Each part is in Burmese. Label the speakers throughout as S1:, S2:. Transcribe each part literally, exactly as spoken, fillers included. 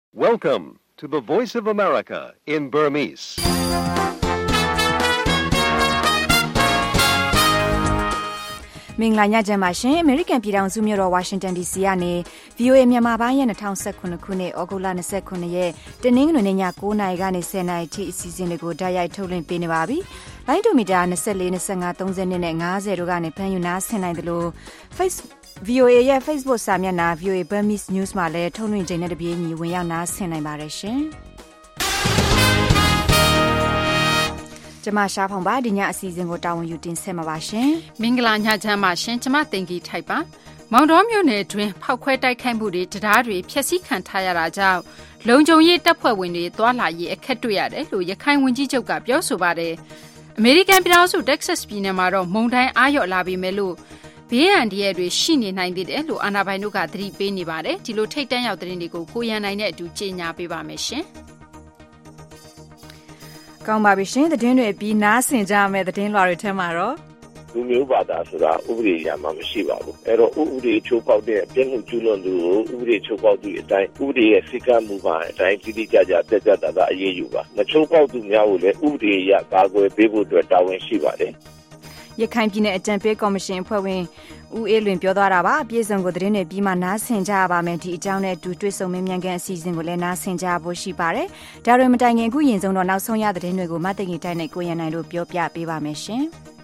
S1: Welcome to the Voice of America in Burmese.
S2: ။မင်္ဂလာညချမ်းပါရှင်။ American ပြည်ထောင်စုမြို့တော် Washington ဒီ စီ ကနေ ဗွီအိုအေ မြန်မာပိုင်းရဲ့၂၀၁၇ခုနှစ်ဩဂုတ်လ၂၉ရက်တနင်္ဂနွေနေ့ည၉နာရီကနေ၁၀နာရီထိအစီအစဉ်တွေကိုဓာတ်ရိုက်ထုတ်လွှင့်ပေးနေပါပြီ။လိုင်းဒိုမီတာ၂၄ ၂၅ ၃၂နဲ့၅၀တို့ကနေဖမ်းယူနားဆင်နိုင်တယ်လို့ Face ဗွီအိုအေရဲ့ Facebook စာမျက်နှာ ဗွီအိုအေ Burmese News မှာလည်းထုတ်လွှင့်ချိန်နဲ့တပြေးညီဝင်ရောက်နားဆင်နိုင်ပါတယ်ရှင်။ကျမရှားဖောင်ပါဒီညအစီအစဉ်ကိုတာဝန်ယူတင်ဆက်မှာပါရှင်
S3: မင်္ဂလာညချမ်းပါရှင်ကျမတင်ကြီးထိုက်ပါမောင်တော်မြို့နယ်တွင်ဖောက်ခွဲတိုက်ခိုက်မှုတွေတရားတွေဖျက်ဆီးခံထားရတာကြောင့်လုံခြုံရေးတပ်ဖွဲ့ဝင်တွေတွာလာရေးအခက်တွေ့ရတယ်လို့ရခိုင်ဝန်ကြီးချုပ်ကပြောဆိုပါတယ်အမေရိကန်ပြည်ထောင်စုတက္ကဆက်ပြည်နယ်မှာတော့မုန်တိုင်းအားလျော့လာပြီမဲ့လို့ဘေးအန္တရာယ်တွေရှိနေနိုင်သေးတယ်လို့အာဏာပိုင်တို့ကသတိပေးနေပါတယ်ဒီလိုထိတ်တန့်ရောက်တဲ့သတင်းတွေကိုကိုရန်နိုင်နဲ့အတူကြေညာပေးပါမယ်ရှင်
S2: ကောင်းပါပြီရှင်သတင်းတွေပြီးနားဆင်ကြမယ်သတင်းလွှာတွေထဲမှာတော့
S4: လူမျိုးဘာသာဆိုတာဥပဒေရမှာမရှိပါဘူးအဲ့တော့ဥပဒေချိုးဖောက်တဲ့ပြစ်မှုကျူးလွန်သူကိုဥပဒေချိုးဖောက်သူအတိုင်းဥပဒေရဲ့စိတ်ကမှုပါအတိုင်းတိတိကျကျတက်ကြတာအရေးယူပါမချိုးဖောက်သူများကိုလည်းဥပဒေရကာကွယ်ပေးဖို့အတွက်တာဝန်ရှိပါတယ်
S2: ရခိုင်ပြည်နယ်အကြံပေးကော်မရှင်အဖွဲ့ဝင်ဦးအေးလွင်ပြောသွားတာပါအပြည့်စုံကိုသတင်းတွေပြီးမှနားဆင်ကြရပါမယ်ဒီအကြောင်းနဲ့အတူတွေ့ဆုံမင်းမြန်ကန်အစီအစဉ်ကိုလည်းနားဆင်ကြဖို့ရှိပါတယ်ဒါတွေမတိုင်ခင်အခုရင်ဆုံးတော့နောက်ဆုံးရသတင်းတွေကိုမသိငီတိုင်းနဲ့ကိုရန်နိုင်တို့ပြောပြပေးပါမယ်ရှင်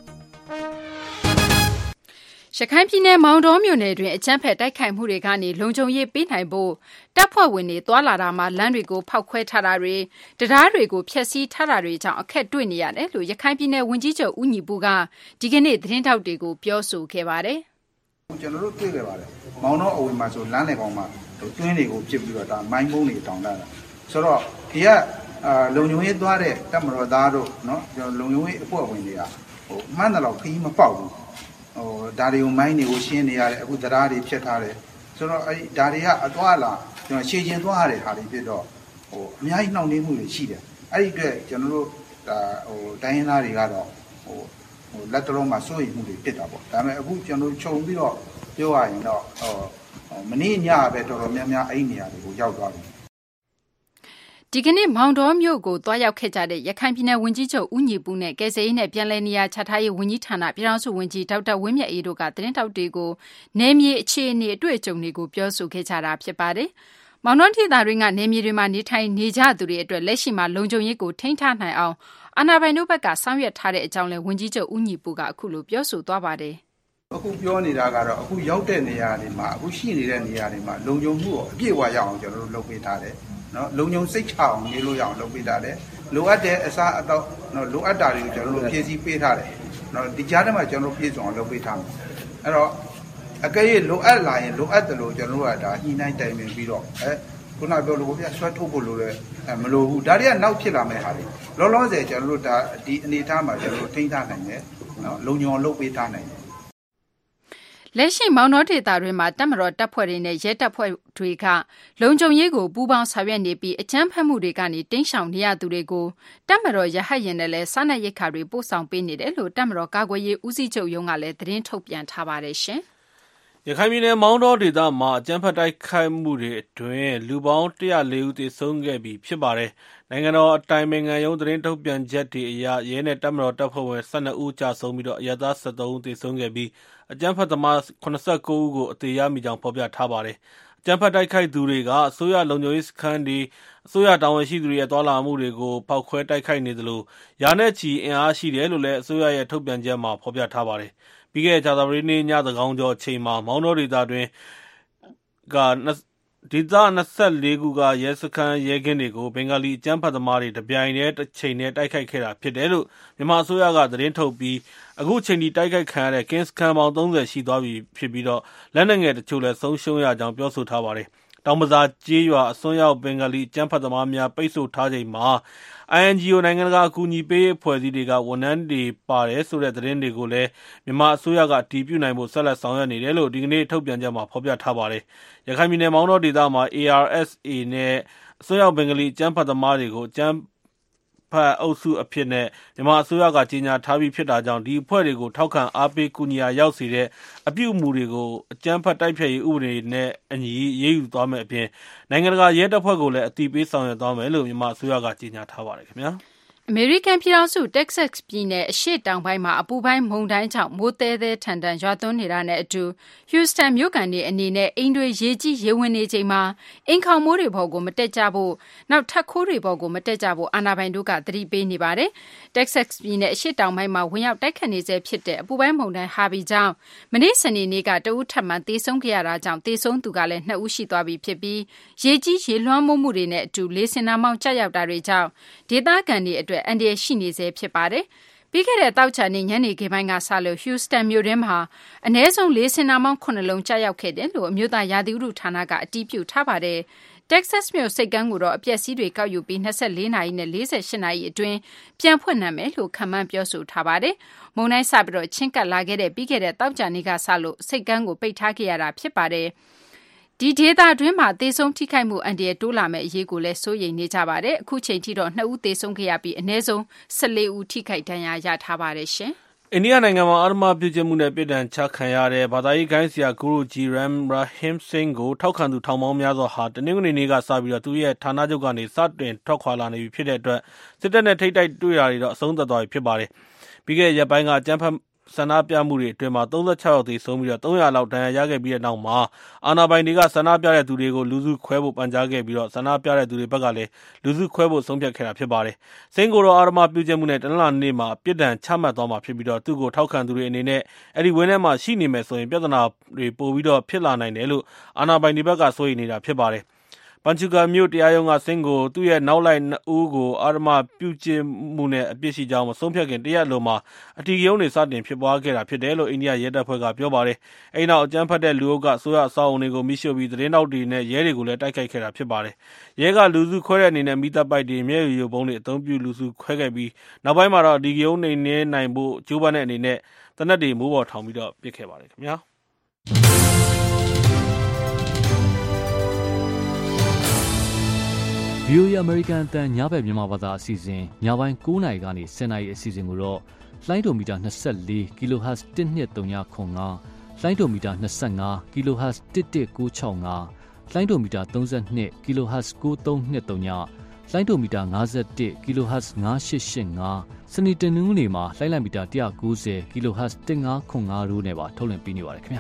S3: ရခိုင်ပြည်နယ်မောင်တော်မြို့နယ်တွင်အကြမ်းဖက်တိုက်ခိုက်မှုတွေကနေလုံခြုံရေးပေးနိုင်ဖို့တပ်ဖွဲ့ဝင်တွေတွာလာတာမှာလမ်းတွေကိုဖောက်ခွဲထားတာတွေတရားတွေကိုဖျက်ဆီးထားတာတွေကြောင့်အခက်တွေ့နေရတယ်လို့ရခိုင်ပြည်နယ်ဝန်ကြီးချုပ်ဦးညီပူကဒီကနေ့သတင်းထောက်တွေကိုပြောဆိုခဲ့ပါတယ်
S5: ။ကျွန်တော်တို့တွေ့ခဲ့ပါတယ်။မောင်တော်အဝင်မှာဆိုလမ်းလေကောင်မှာတွင်းတွေကိုပြစ်ပြီးတော့ဒါမိုင်းမုံတွေတောင်လာတာ။ဆိုတော့ဒီကအာလုံခြုံရေးသွားတဲ့တပ်မတော်သားတို့နော်ကျွန်တော်လုံခြုံရေးအဖွဲ့ဝင်တွေကဟိုမှန်းတယ်လို့ခရီးမပေါက်ဘူး။ဟိုဒါတွေကိုမိုင်းတွေကိုရှင်းနေရတယ်အခုတရားတွေဖြတ်ထားတယ်ဆိုတော့အဲ့ဒါတွေကအသွားလာကျွန်တော်ရှင်းချင်းသွားရတဲ့ဟာတွေဖြစ်တော့ဟိုအများကြီးနှောင့်နှေးမှုတွေရှိတယ်အဲ့ဒီအတွက်ကျွန်တော်တို့ဒါဟိုတိုင်းရင်းသားတွေကတော့ဟိုဟိုလက်တလုံးမှာစိုးရိမ်မှုတွေဖြစ်တာပေါ့ဒါပေမဲ့အခုကျွန်တော်ခြုံပြီးတော့ပြောရရင်တော့ဟိုမနေ့ညပဲတော်တော်များများအဲ့ဒီနေရာတွေကိုရောက်သွားပြီ
S3: ဒီကနေ့မောင်တော်မြို့ကိုတွားရောက်ခဲ့ကြတဲ့ရခိုင်ပြည်နယ်ဝန်ကြီးချုပ်ဦးညီပူနဲ့ကယ်ဆယ်ရေးနဲ့ပြည်내နေရာချထားရေးဝန်ကြီးဌာနပြည်ထောင်စုဝန်ကြီးဒေါက်တာဝင်းမြတ်အေးတို့ကသတင်းတောက်တွေကိုနယ်မြေအခြေအနေအတွေ့အကြုံတွေကိုပြောဆိုခဲ့ကြတာဖြစ်ပါတယ်။မောင်တော်ဒေသတွင်းကနယ်မြေတွေမှာနေထိုင်နေကြသူတွေအတွက်လက်ရှိမှာလုံခြုံရေးကိုထိန်းထားနိုင်အောင်အာဏာပိုင်တို့ဘက်ကဆောင်ရွက်ထားတဲ့အကြောင်းလဲဝန်ကြီးချုပ်ဦးညီပူကအခုလိုပြောဆိုသွားပါတယ်
S5: ။အခုပြောနေတာကတော့အခုရောက်တဲ့နေရာတွေမှာအခုရှိနေတဲ့နေရာတွေမှာလုံခြုံမှုကိုအပြည့်အဝရအောင်ကျွန်တော်တို့လုပ်ပေးထားတယ်။နော်လုံခြုံစိတ်ချအောင်နေလို့ရအောင်လုပ်ပေးတာလေလိုအပ်တဲ့အစားအသောက်နော်လိုအပ်တာတွေကိုကျွန်တော်တို့ဖြည့်ဆည်းပေးထားတယ်နော်ဒီကြားထဲမှာကျွန်တော်တို့ပြည့်စုံအောင်လုပ်ပေးထားမှာအဲ့တော့အကယ်၍လိုအပ်လာရင်လိုအပ်တယ်လို့ကျွန်တော်တို့ကဒါညှိနှိုင်းတိုင်ပင်ပြီးတော့အဲခုနပြောလို့ဗျာဆွဲထုတ်ဖို့လိုလဲမလိုဘူးဒါတွေကနောက်ဖြစ်လာမယ့်ဟာတွေလောလောဆယ်ကျွန်တော်တို့ဒါဒီအနေအထားမှာကျွန်တော်တို့ထိန်းထားနိုင်တယ်နော်လုံခြုံအောင်လုပ်ပေးထားနိုင်တယ်
S3: လက်ရှိမောင်တော်ဒေသတွင်မှာတပ်မတော်တပ်ဖွဲ့တွေနဲ့ရဲတပ်ဖွဲ့တွေကလုံခြုံရေးကိုပူးပေါင်းဆောင်ရွက်နေပြီးအကြမ်းဖက်မှုတွေကနေတင်းရှောင်နေရသူတွေကိုတပ်မတော်ရဟတ်ရင်နဲ့လည်းစားနပ်ရိက္ခာတွေပို့ဆောင်ပေးနေတယ်လို့တပ်မတော်ကာကွယ်ရေးဦးစီးချုပ်ရုံးကလည်းသတင်းထုတ်ပြန်ထားပါတယ်ရှင်
S6: ။ရခိုင်ပြည်နယ်မောင်တော်ဒေသမှာအကြမ်းဖက်တိုက်ခိုက်မှုတွေအတွင်းလူပေါင်း၁၀၄ဦးသေဆုံးခဲ့ပြီဖြစ်ပါတယ်။နိုင်ငံတော်အတိုင်ပင်ခံရုံးသတင်းထုတ်ပြန်ချက်တွေအရရဲနဲ့တပ်မတော်တပ်ဖွဲ့ဝင်၁၂ဦးကြာဆုံးပြီးတော့အရပ်သား၁၃ဦးသေဆုံးခဲ့ပြီးအကြမ်းဖက်သမား၇၉ဦးကိုအသေးရမိကြောင်းဖော်ပြထားပါတယ်။အကြမ်းဖက်တိုက်ခိုက်သူတွေကအစိုးရလုံခြုံရေးစခန်းတွေအစိုးရတာဝန်ရှိသူတွေရဲ့တွာလာမှုတွေကိုဖောက်ခွဲတိုက်ခိုက်နေသလိုရာနဲ့ချီအင်အားရှိတယ်လို့လည်းအစိုးရရဲ့ထုတ်ပြန်ချက်မှာဖော်ပြထားပါတယ်။ပြီးခဲ့တဲ့ကြာသပတေးနေ့ညသန်းခေါင်ကျော်အချိန်မှာမောင်တော်ဒေသတွင်ကဒေသ၂၄ခုကရဲစခန်းရဲကင်းတွေကိုဘင်္ဂလီအကြမ်းဖက်သမားတွေတပြိုင်တည်းတစ်ချိန်တည်းတိုက်ခိုက်ခဲ့တာဖြစ်တယ်လို့မြန်မာအစိုးရကသတင်းထုတ်ပြီးအခုချိန်ထိတိုက်ခိုက်ခံရတဲ့ကင်းစခန်းပေါင်း၃၀ရှိသွားပြီဖြစ်ပြီးတော့လက်နက်ငယ်တချို့လည်းဆုံးရှုံးရကြောင်းပြောဆိုထားပါတယ်။တောင်ပဇာကျေးရွာအစွန်းရောက်ဘင်္ဂလီအကြမ်းဖက်သမားများပိတ်ဆို့ထားချိန်မှာ I N G O နိုင်ငံတကာအကူအညီပေးအဖွဲ့အစည်းတွေကဝန်ထမ်းတွေပါတယ်ဆိုတဲ့သတင်းတွေကိုလည်းမြန်မာအစိုးရကအတည်ပြုနိုင်ဖို့ဆက်လက်ဆောင်ရွက်နေတယ်လို့ဒီကနေ့ထုတ်ပြန်ချက်မှာဖော်ပြထားပါတယ်။ရခိုင်ပြည်နယ်မောင်တော်ဒေသမှာ A R S A နဲ့အစွန်းရောက်ဘင်္ဂလီအကြမ်းဖက်သမားတွေကိုအကြမ်းဖဖက်အုပ်စုအဖြစ်နဲ့မြန်မာအစိုးရကကြေညာထားပြီးဖြစ်တာကြောင့်ဒီအဖွဲ့တွေကိုထောက်ခံအားပေးကူညီရာရောက်စေတဲ့အပြုအမူတွေကိုအကြမ်းဖက်တိုက်ဖျက်ရေးဥပဒေနဲ့အညီရေးယူသွားမယ်အပြင်နိုင်ငံတကာရဲတပ်ဖွဲ့ကိုလည်းအတိပေးဆောင်ရွက်သွားမယ်လို့မြန်မာအစိုးရကကြေညာထားပါတယ်ခင်ဗျာ
S3: အမေရိကန်ပြည်ထောင်စုတက္ကဆက်ပြည်နယ်အရှေ့တောင်ပိုင်းမှာအပူပိုင်းမုန်တိုင်းကြောင့်မိုးသေးသေးထန်ထန်ရွာသွန်းနေတာနဲ့အတူဟျူစတန်မြို့ကန်တွေအနေနဲ့အိမ်တွေရေကြီးရေဝင်နေချိန်မှာအိမ်ခေါင်မိုးတွေဘော်ကိုမတက်ကြဖို့နောက်ထပ်ခိုးတွေဘော်ကိုမတက်ကြဖို့အာဏာပိုင်တို့ကသတိပေးနေပါတယ်။တက္ကဆက်ပြည်နယ်အရှေ့တောင်ပိုင်းမှာဝင်ရောက်တိုက်ခတ်နေဆဲဖြစ်တဲ့အပူပိုင်းမုန်တိုင်းဟာဘီကြောင့်မနေ့စနေနေ့ကတဦးထပ်မံသေဆုံးခဲ့ရတာကြောင့်သေဆုံးသူကလည်းနှစ်ဦးရှိသွားပြီဖြစ်ပြီးရေကြီးရေလွှမ်းမိုးမှုတွေနဲ့အတူလေဆင်နှာမောင်းကျရောက်တာတွေကြောင့်ဒေသခံတွေအတွက်အန္တရာယ်ရှိနေစေဖြစ်ပါတယ်။ပြီးခဲ့တဲ့တောက်ချာနေညနေခင်းပိုင်းကစလို့ဟျူစတန်မြို့ထဲမှာအနည်းဆုံးလေးစင်နာမောင်းခုနှစ်လုံးကြာရောက်ခဲ့တယ်လို့အမျိုးသားရာသီဥတုဌာနကအတည်ပြုထားပါတယ်။ Texas မြို့စိတ်ကမ်းကိုတော့အပျက်စီးတွေကောက်ယူပြီးနှစ်ဆယ့်လေးနာရီနဲ့လေးဆယ့်ရှစ်နာရီအတွင်းပြန်ဖွင့်နိုင်မယ်လို့ခန့်မှန်းပြောဆိုထားပါတယ်။မုန်တိုင်းစပြီးတော့ချင်းကပ်လာခဲ့တဲ့ပြီးခဲ့တဲ့တောက်ချာနေကစလို့စိတ်ကမ်းကိုပိတ်ထားခဲ့ရတာဖြစ်ပါတယ်။ဒီဒေသတွင်းမှာသေဆုံးထိခိုက်မှုအန္တရာယ်တိုးလာမယ့်အရေးကိုလည်းစိုးရိမ်နေကြပါတယ်။အခုချိန်ထိတော့နှစ်ဦးသေဆုံးခဲ့ရပြီးအနည်းဆုံးဆယ်လေးဦးထိခိုက်ဒဏ်ရာရထားပါတယ်ရှင်
S6: ။အိန္ဒိယနိုင်ငံမှာအာဓမ္မပြုကျင့်မှုနဲ့ပြည်ဒဏ်ချခံရတဲ့ဘာသာရေးဂိုဏ်းဆရာဂူရုဂျီရမ်ရာဟင်စင်းကိုထောက်ခံသူထောင်ပေါင်းများစွာဟာတနင်္ဂနွေနေ့ကစပြီးတော့သူရဲ့ဌာနချုပ်ကနေစတင်ထွက်ခွာလာနေပြီဖြစ်တဲ့အတွက်စစ်တပ်နဲ့ထိပ်တိုက်တွေ့တာတွေတော့အဆုံးသတ်သွားပြီဖြစ်ပါတယ်။ပြီးခဲ့တဲ့ရက်ပိုင်းကအကြမ်းဖက်ဆန္ဒပြမှုတွေအတွင်းမှာသုံးဆယ့်ခြောက်ယောက်သေဆုံးပြီးတော့သုံးရာလောက်ဒဏ်ရာရခဲ့ပြီးတဲ့နောက်မှာအာဏာပိုင်တွေကဆန္ဒပြတဲ့သူတွေကိုလူစုခွဲဖို့ပန်ကြားခဲ့ပြီးတော့ဆန္ဒပြတဲ့သူတွေဘက်ကလည်းလူစုခွဲဖို့ဆုံးဖြတ်ခဲ့တာဖြစ်ပါတယ်။စိန်ကိုတော့အာဓမ္မပြုကျင့်မှုနဲ့တနင်္လာနေ့မှာပြစ်ဒဏ်ချမှတ်သွားမှာဖြစ်ပြီးတော့သူ့ကိုထောက်ခံသူတွေအနေနဲ့အဲ့ဒီဝင်းထဲမှာရှိနေမယ်ဆိုရင်ပြဿနာတွေပိုပြီးတော့ဖြစ်လာနိုင်တယ်လို့အာဏာပိုင်တွေဘက်ကစိုးရိမ်နေတာဖြစ်ပါတယ်။ပန်ချူကာမြို့တရားရုံးကစင်းကိုသူ့ရဲ့နောက်လိုက်နှစ်ဦးကိုအာဓမ္မပြုကျင့်မှုနဲ့အပြစ်ရှိကြောင်းမဆုံးဖြတ်ခင်တရက်လုံးမှာအထီးရုံးတွေစတင်ဖြစ်ပွားခဲ့တာဖြစ်တယ်လို့အိန္ဒိယရဲတပ်ဖွဲ့ကပြောပါတယ်။အဲဒီနောက်အကြမ်းဖက်တဲ့လူအုပ်ကအစိုးရအဆောက်အအုံတွေကိုမိရှို့ပြီးသတင်းတောက်တွေနဲ့ရဲတွေကိုလည်းတိုက်ခိုက်ခဲ့တာဖြစ်ပါတယ်။ရဲကလူစုခွဲတဲ့အနေနဲ့မိသက်ပိုက်တွေမျက်ရည်ယိုပုံးတွေအသုံးပြုလူစုခွဲခဲ့ပြီးနောက်ပိုင်းမှာတော့ဒီရုံးနေနေနိုင်ဖို့ကြိုးပမ်းတဲ့အနေနဲ့တနက်တွေမိုးပေါ်ထောင်ပြီးတော့ပစ်ခဲ့ပါတယ်ခင်ဗျာ။
S7: ဗီအိုအေ American အသံညဘက်မြန်မာဘာသာအစီအစဉ်ညပိုင်း၉နာရီကနေ၁၀နာရီအစီအစဉ်ကိုတော့လိုင်းဒိုမီတာ၂၄ kHz တစ်နှစ်၃၅ခွန်၅လိုင်းဒိုမီတာ၂၅ kHz တစ်တစ်၉၆၅လိုင်းဒိုမီတာ၃၂ kHz ၉၃၂၃ညလိုင်းဒိုမီတာ၅၁ kHz ၅၈၈၅စနေတနင်္ဂနွေမှာလိုင်းလိုက်မီတာ၁၉၀ kHz တစ်၅ခွန်၅တို့နဲ့ပါထုတ်လွှင့်ပေးနေပါတယ်ခင်ဗျာ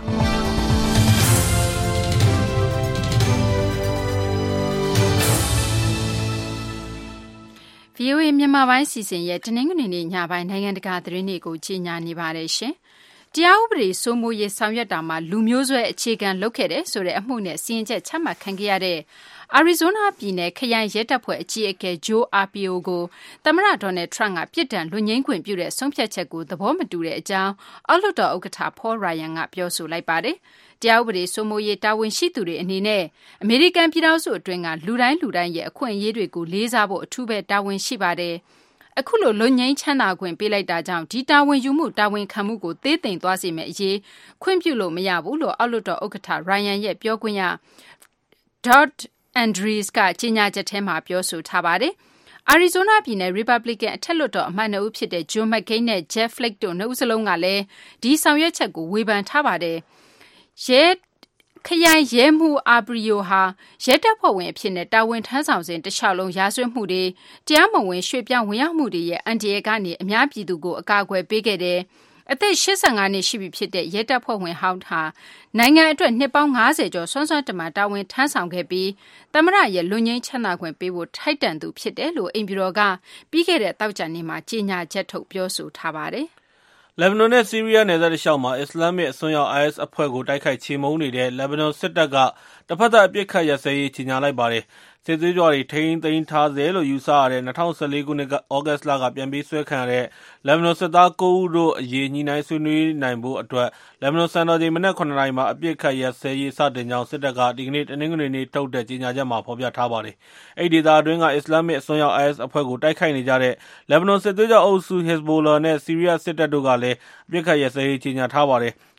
S3: ဗီအိုအေမြန်မာပိုင်းစီစဉ်ရဲ့တနင်္ဂနွေနေ့ညပိုင်းနိုင်ငံတကာသတင်းတွေကိုကြီးညာနေပါတယ်ရှင်။တရားဥပဒေစိုးမိုးရေးဆောင်ရွက်တာမှာလူမျိုးစွဲအခြေခံလုပ်ခဲ့တဲ့ဆိုတဲ့အမှုနဲ့စီရင်ချက်ချမှတ်ခံခဲ့ရတဲ့အာရီဇိုနာပြည်နယ်ခရိုင်ရဲတပ်ဖွဲ့အကြီးအကဲဂျိုးအာပီယိုကိုသမ္မတဒေါ်နယ်ထရန့်ကပြစ်ဒဏ်လွတ်ငြိမ်းခွင့်ပြုတဲ့ဆုံးဖြတ်ချက်ကိုသဘောမတူတဲ့အကြောင်းအောက်လွှတ်တော်ဥက္ကဋ္ဌဖော်ရိုင်ယန်ကပြောဆိုလိုက်ပါတယ်။တရားဥပဒေစိုးမိုးရေးတာဝန်ရှိသူတွေအနေနဲ့အမေရိကန်ပြည်ထောင်စုအတွင်းကလူတိုင်းလူတိုင်းရဲ့အခွင့်အရေးတွေကိုလေးစားဖို့အထူးပဲတာဝန်ရှိပါတယ်။အခုလိုလွတ်ငြိမ်းချမ်းသာခွင့်ပေးလိုက်တာကြောင့်ဒီတာဝန်ယူမှုတာဝန်ခံမှုကိုသေးသိမ်သွားစေမယ့်အရေးခွင့်ပြုလို့မရဘူးလို့အောက်လွှတ်တော်ဥက္ကဋ္ဌရိုင်ယန်ရဲ့ပြောခွင့်ရဒေါ့အန်ဒရီးစ်ကကြေညာချက်ထဲမှာပြောဆိုထားပါတယ်။အာရီဇိုနာပြည်နယ်ရီပတ်ဘလစ်ကန်အထက်လွှတ်တော်အမတ်နှစ်ဦးဖြစ်တဲ့ဂျွန်မက်ကိန်းနဲ့ဂျက်ဖလစ်တို့နှစ်ဦးစလုံးကလည်းဒီဆောင်ရွက်ချက်ကိုဝေဖန်ထားပါတယ်။ရဲခရိုင်ရဲမှုအာဘရီယိုဟာရဲတပ်ဖွဲ့ဝင်အဖြစ်နဲ့တာဝန်ထမ်းဆောင်စဉ်တခြားလုံးရာဇဝတ်မှုတွေတရားမဝင်ရွှေ့ပြောင်းဝင်ရောက်မှုတွေရဲ့အန္တရာယ်ကနေအများပြည်သူကိုအကာအကွယ်ပေးခဲ့တယ်။အသက်၈၅နှစ်ရှိပြီဖြစ်တဲ့ရဲတပ်ဖွဲ့ဝင်ဟောင်းဟာနိုင်ငံအတွက်နှစ်ပေါင်း၅၀ကျော်ဆွမ်းဆွမ်းတမန်တာဝန်ထမ်းဆောင်ခဲ့ပြီးသမ္မတရဲ့လွတ်ငြိမ်းချမ်းသာခွင့်ပေးဖို့ထိုက်တန်သူဖြစ်တယ်လို့အိမ်ဖြူတော်ကပြီးခဲ့တဲ့သောကြာနေ့မှာကြေညာချက်ထုတ်ပြောဆိုထားပါတယ်။
S6: လက်ဘနွန်နဲ့ဆီးရီးယားနယ်စပ်တစ်လျှောက်မှာအစ္စလာမစ်အစွန်းရောက် အိုင်အက်စ် အဖွဲ့ကိုတိုက်ခိုက်ချေမှုန်းနေတဲ့လက်ဘနွန်စစ်တပ်ကတစ်ဖက်သက်အပစ်အခတ်ရပ်စဲရေးကြေညာလိုက်ပါတယ်။စစ်သွေးကြွတွေထိန်းသိမ်းထားဆဲလို့ယူဆရတဲ့၂၀၁၄ခုနှစ်ဩဂတ်လကပြန်ပေးဆွဲခံရတဲ့လက်ဘနွန်စစ်သား၉ဦးတို့အရေးညှိနှိုင်းဆွေးနွေးနိုင်ဖို့အတွက်လက်ဘနွန်စံတော်ချိန်မနက်၇နာရီမှာအပစ်အခတ်ရပ်စဲရေးစတင်ကြောင်းစစ်တပ်ကဒီကနေ့တနင်္ဂနွေနေ့ထုတ်တဲ့ကြေညာချက်မှာဖော်ပြထားပါတယ်။အဲဒီဒေသအတွင်းကအစ္စလာမစ်အစွန်းရောက် အိုင်အက်စ် အဖွဲ့ကိုတိုက်ခိုက်နေကြတဲ့လက်ဘနွန်စစ်သွေးကြွအုပ်စု Hezbollah နဲ့ဆီးရီးယားစစ်တပ်တို့ကလည်းအပစ်အခတ်ရပ်စဲရေးကြေညာထားပါတယ်။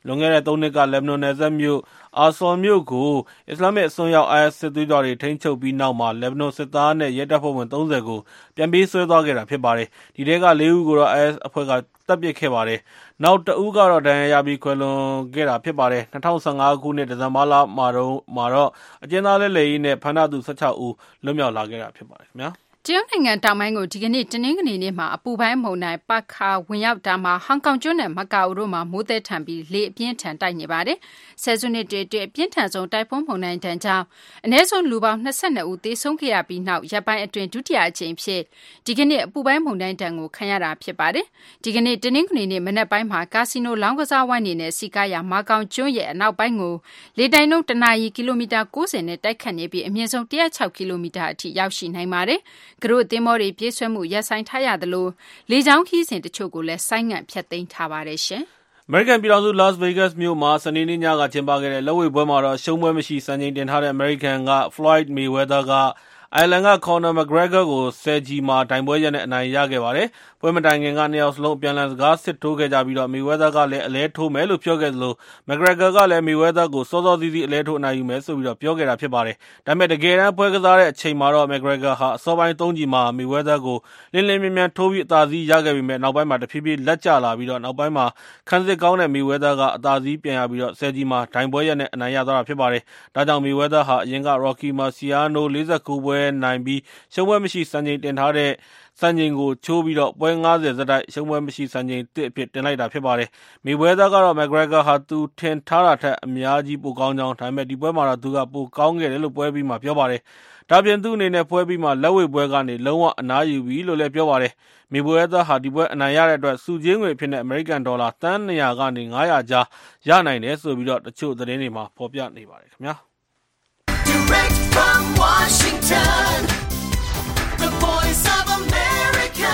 S6: လွန်ခဲ့တဲ့သုံးနှစ်ကလက်ဘနွန်နယ်စပ်မြို့အာဆော်မြို့ကိုအစ္စလာမစ်အစွန်းရောက် အိုင်အက်စ် စစ်သွေးကြွတွေထိန်းချုပ်ပြီးနောက်မှာလက်ဘနွန်စစ်သားနဲ့ရဲတပ်ဖွဲ့ဝင်သုံးဆယ်ကိုပြန်ပေးဆွဲသွားခဲ့တာဖြစ်ပါတယ်။ဒီထဲကလေးဦးကိုတော့ အိုင်အက်စ် အဖွဲ့ကတပ်ပစ်ခဲ့ပါတယ်။နောက်တဦးကတော့ဒဏ်ရာရပြီးခွဲလွန်ခဲ့တာဖြစ်ပါတယ်။၂၀၁၅ခုနှစ်ဒီဇင်ဘာလမှာတော့မှာတော့အကျဉ်းသားလဲလှယ်ရေးနဲ့ဖမ်းထားသူ၁၆ဦးလွတ်မြောက်လာခဲ့တာဖြစ်ပါတယ်ခင်ဗျာ။
S3: တရုတ်နိုင်ငံတောင်ပိုင်းကိုဒီကနေ့တနင်္ဂနွေနေ့မှာအပူပိုင်းမုန်တိုင်းပါခါဝင်ရောက်တာမှာဟောင်ကောင်ကျွန်းနဲ့မကာအိုတို့မှာမိုးသည်ထန်ပြီးလေအပြင်းထန်တိုက်နေပါတယ်။ဆယ်စုနှစ်တွေအတွင်းအပြင်းထန်ဆုံးတိုက်ဖုန်းမုန်တိုင်းတန်းကြောင့်အနည်းဆုံးလူပေါင်း၂၂ဦးသေဆုံးခဲ့ရပြီးနောက်ရပ်ပိုင်းအတွင်းဒုတိယအကြိမ်ဖြစ်ဒီကနေ့အပူပိုင်းမုန်တိုင်းတန်းကိုခံရတာဖြစ်ပါတယ်။ဒီကနေ့တနင်္ဂနွေနေ့မနက်ပိုင်းမှာကာစီနိုလောင်းကစားဝိုင်းနေနဲ့စီကားရမာကောင်ကျွန်းရဲ့အနောက်ပိုင်းကိုလေတိုက်နှုန်းတနာရီကီလိုမီတာ၉၀နဲ့တိုက်ခတ်နေပြီးအမြင့်ဆုံး၁၀၆ကီလိုမီတာအထိရောက်ရှိနိုင်ပါတယ်။ကရို့သင်းမောတွေပြေးဆွဲမှုရပ်ဆိုင်းထားရသလိုလေကြောင်းခီးစဉ်တချို့ကိုလည်းဆိုင်းငံ့ဖျက်သိမ်းထားပါတယ်ရှင်
S6: ။အမေရိကန်ပြည်ထောင်စု Las Vegas မြို့မှာစနေနေ့ညကကျင်းပခဲ့တဲ့လက်ဝှေ့ပွဲမှာတော့ရှုံးပွဲမရှိစံချိန်တင်ထားတဲ့အမေရိကန်က Floyd Mayweather ကအိုင်လန်က Conor McGregor ကိုဆယ်ချီမှာတိုင်ပွဲရက်နဲ့အနိုင်ရခဲ့ပါတယ်။ပွဲမတိုင်ခင်ကနှစ်ယောက်စလုံးအပြန်အလှန်စကားစစ်ထိုးခဲ့ကြပြီးတော့ Mayweather ကလည်းအလဲထိုးမယ်လို့ပြောခဲ့သလို McGregor ကလည်း Mayweather ကိုစောစောစီးစီးအလဲထိုးအနိုင်ယူမယ်ဆိုပြီးတော့ပြောခဲ့တာဖြစ်ပါတယ်။ဒါပေမဲ့တကယ်တမ်းပွဲကစားတဲ့အချိန်မှာတော့ McGregor ဟာအစောပိုင်းသုံးချီမှာ Mayweather ကိုလင်းလင်းမြန်းမြန်းထိုးပြီးအသာစီးရခဲ့ပေမဲ့နောက်ပိုင်းမှာတဖြည်းဖြည်းလက်ကျလာပြီးတော့နောက်ပိုင်းမှာခံစစ်ကောင်းတဲ့ Mayweather ကအသာစီးပြန်ရပြီးတော့ဆယ်ချီမှာတိုင်ပွဲရက်နဲ့အနိုင်ရသွားတာဖြစ်ပါတယ်။ဒါကြောင့် Mayweather ဟာအရင်က Rocky Marciano ၄၉ပွဲနိုင်ပြီးရှုံးပွဲမရှိစံချိန်တင်ထားတဲ့စံချိန်ကိုချိုးပြီးတော့ပွဲ၅၀ဆက်တိုက်ရှုံးပွဲမရှိစံချိန်တစ်အဖြစ်တင်လိုက်တာဖြစ်ပါတယ်။ Mayweather ကတော့ McGregor ဟာသူထင်ထားတာထက်အများကြီးပိုကောင်းကြောင်းဒါပေမဲ့ဒီပွဲမှာတော့သူကပိုကောင်းခဲ့တယ်လို့ပွဲပြီးမှပြောပါတယ်။ဒါပြင်သူ့အနေနဲ့ပွဲပြီးမှလက်ဝှေ့ပွဲကနေလုံးဝအနားယူပြီလို့လည်းပြောပါတယ်။ Mayweather ဟာဒီပွဲအနိုင်ရတဲ့အတွက်စုချင်းငွေအဖြစ်နဲ့အမေရိကန်ဒေါ်လာသန်း၂၀၀ကနေ၅၀၀ကြားရနိုင်တယ်ဆိုပြီးတော့တချို့သတင်းတွေမှာဖော်ပြနေပါတယ်ခင်ဗျာ။ Direct from Washington
S2: The Voice of America,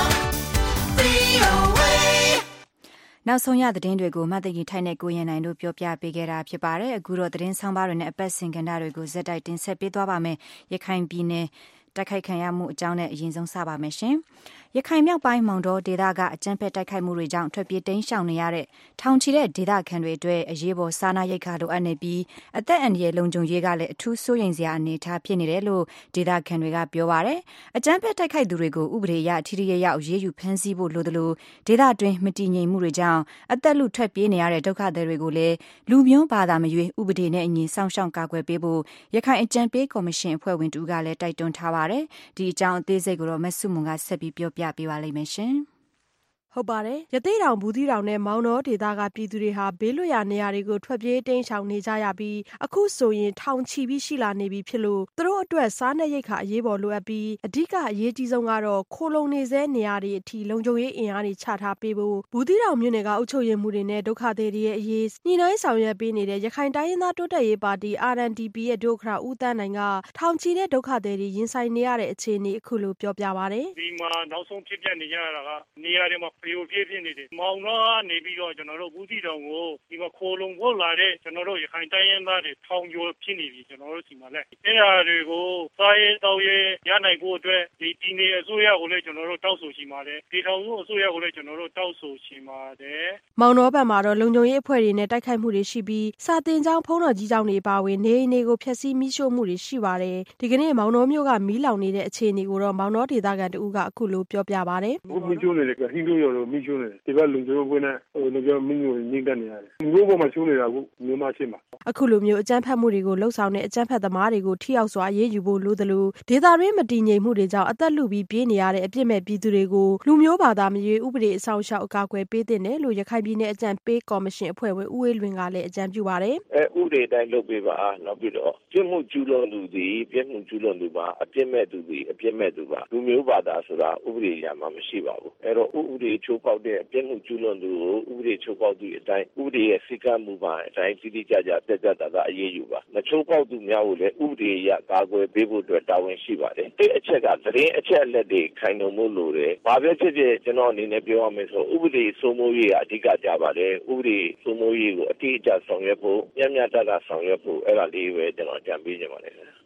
S2: V O A နောက်ဆုံးရသတင်းတွေကိုမသိကြီးထိုက်နဲ့ကိုရင်နိုင်တို့ပြောပြပေးခဲ့တာဖြစ်ပါတယ်အခုတော့သတင်းဆောင်ပါတွေနဲ့အပတ်စဉ်ကဏ္ဍတွေကိုဇက်တိုက်တင်ဆက်ပေးသွားပါမယ်ရခိုင်ပြည်နယ်တိုက်ခိုက်ခံရမှုအကြောင်းနဲ့အရင်ဆုံးစပါမယ်ရှင်ရခိုင်မြောက်ပိုင်းမောင်တော်ဒေသကအကြမ်းဖက်တိုက်ခိုက်မှုတွေကြောင့်ထွက်ပြေးတိမ်းရှောင်နေရတဲ့ထောင်ချီတဲ့ဒေသခံတွေအတွက်အရေးပေါ်စားနပ်ရိက္ခာလိုအပ်နေပြီးအသက်အန္တရာယ်လုံခြုံရေးကလည်းအထူးစိုးရိမ်စရာအနေအထားဖြစ်နေတယ်လို့ဒေသခံတွေကပြောပါတယ်အကြမ်းဖက်တိုက်ခိုက်သူတွေကိုဥပဒေအရထိထိရောက်ရေးယူဖမ်းဆီးဖို့လိုသလိုဒေသတွင်းမတည်ငြိမ်မှုတွေကြောင့်အသက်လူထွက်ပြေးနေရတဲ့ဒုက္ခသည်တွေကိုလည်းလူမျိုးဘာသာမရွေးဥပဒေနဲ့အညီစောင့်ရှောက်ကာကွယ်ပေးဖို့ရခိုင်အကြံပေးကော်မရှင်အဖွဲ့ဝင်တူကလည်းတိုက်တွန်းထားပါတယ်ဒီအကြောင်းအသေးစိတ်ကိုတော့မဆုမွန်ကဆက်ပြီးပြောပြပေးပါလိမ့်မယ်ရှင်
S8: ဟုတ်ပါတယ်ရသေ့တောင်ဘူးသီးတောင်နဲ့မောင်တော်ဒေသကပြည်သူတွေဟာဘေးလွတ်ရာနေရာတွေကိုထွက်ပြေးတိမ်းရှောင်နေကြရပြီးအခုဆိုရင်ထောင်ချီပြီးရှိလာနေပြီဖြစ်လို့သူတို့အတွက်စားနပ်ရိက္ခာအရေးပေါ်လိုအပ်ပြီးအဓိကအရေးကြီးဆုံးကတော့ခိုလုံနေစေနေရာတွေအထိလုံခြုံရေးအင်အားတွေချထားပေးဖို့ဘူးသီးတောင်မြို့နယ်ကအုပ်ချုပ်ရေးမှုတွေနဲ့ဒုက္ခသည်တွေရဲ့အရေးညှိနှိုင်းဆောင်ရွက်ပေးနေတဲ့ရခိုင်တိုင်းရင်းသားတိုးတက်ရေးပါတီ R N D P ရဲ့ဒုက္ခဦးတန်းနိုင်ကထောင်ချီတဲ့ဒုက္ခသည်တွေရင်ဆိုင်နေရတဲ့အခြေအနေအခုလိုပြောပြပါတယ်
S9: ဒီမှာနောက်ဆုံးဖြစ်ပြနေကြတာကနေရာတွေမှာဖျို့ပြဖြစ်နေတယ်မောင်တော့နေပြီးတော့ကျွန်တော်တို့ဘူးတီတောင်ကိုဒီမှာခိုလုံဖို့လာတဲ့ကျွန်တော်တို့ရခိုင်တိုင်းရင်းသားတွေထောင်ကျော်ဖြစ်နေပြီကျွန်တော်တို့ဒီမှာလက်အဲရာတွေကိုစားရဲတောက်ရဲရနိုင်ဖို့အတွက်ဒီပြည်နယ်အစိုးရကိုလည်းကျွန်တော်တို့တောက်ဆိုရှိပါတယ်ဒီထောင်စုအစိုးရကိုလည်းကျွန်တော်တို့တောက်ဆိုရှိပါတယ်
S8: မောင်တော်ဘက်မှာတော့လုံခြုံရေးအဖွဲ့တွေနဲ့တိုက်ခိုက်မှုတွေရှိပြီးစာတင်ကျောင်းဖုံးတော်ကြီးကျောင်းတွေပါဝင်နေအိမ်တွေကိုဖျက်ဆီးမိရှို့မှုတွေရှိပါတယ်ဒီကနေ့မောင်တော်မျိုးကမီးလောင်နေတဲ့အခြေအနေကိုတော့မောင်တော်ဒေသခံတဦးကအခုလိုပြောပြပါတယ်
S9: ဘုမချိုးနေတယ်ဟင်းတို့ရောမီးချိုးနေတယ်ဒီဘက်လုံခြုံရေးအဖွဲ့နဲ့ဟိုလည်းပြောမင်းကိုညှိနှိုင်းနေရတယ်မျိုးပေါ်မှာချိုးနေတာကိုမျိုးမရှိမှာ
S8: အခုလိုမျိုးအကြမ်းဖက်မှုတွေကိုလှုပ်ဆောင်တဲ့အကြမ်းဖက်သမားတွေကိုထိရောက်စွာရေးယူဖို့လိုသလိုဒေသတွင်းမတည်ငြိမ်မှုတွေကြောင့်အသက်လူပြီးပြေးနေရတဲ့အပြစ်မဲ့ပြည်သူတွေကိုလူမျိုးဘာသာမရွေးဥပဒေအဆောင်ရှောက်အကာအကွယ်ပေးတဲ့တယ်လို့ရခိုင်ပြည်နယ်အကြံပေးကော်မရှင်အဖွဲ့ဝင်ဦးဝေးလွင်ကလည်းအကြံပြုပါတယ်
S4: အဲဥပဒေတိုင်းလုပ်ပေးပါနောက်ပြီးတော့ပြစ်မှုကျူးလွန်သူတွေပြစ်မှုကျူးလွန်သူပါအပြစ်မဲ့သူတွေအပြစ်မဲ့သူပါလူမျိုးဘာသာဆိုတာဥပဒေအရမှာမရှိပါဘူးအဲတော့ဥပဒေချိုးဖောက်တဲ့အပြစ်မှုကျူးလွန်သူကိုဥပဒေချိုးဖောက်သူအတိုင်းဥပဒေရဲ့စိတ်ကမှုပါအတိုင်းတိတိကျကျတက်တက်တာအရေးယူပါမချိုးဖောက်သူများကိုလည်းဥပဒေအရကာကွယ်ပေးဖို့အတွက်တာဝန်ရှိပါတယ်ဒီအချက်ကသတင်းအချက်အလက်တွေခိုင်လုံမှုလိုတယ်ဘာပဲဖြစ်ဖြစ်ကျွန်တော်အနေနဲ့ပြောရမယ်ဆိုဥပဒေစိုးမိုးရေးအဓိကကြပါတယ်ဥပဒေစိုးမိုးရေးကိုအတိအကျဆောင်ရွက်ဖို့ညံ့ညံ့တတ်တာဆောင်ရွက်ဖို့အဲ့ဒါလေးပဲကျွန်တော်ကြံပေးချင်ပါတယ်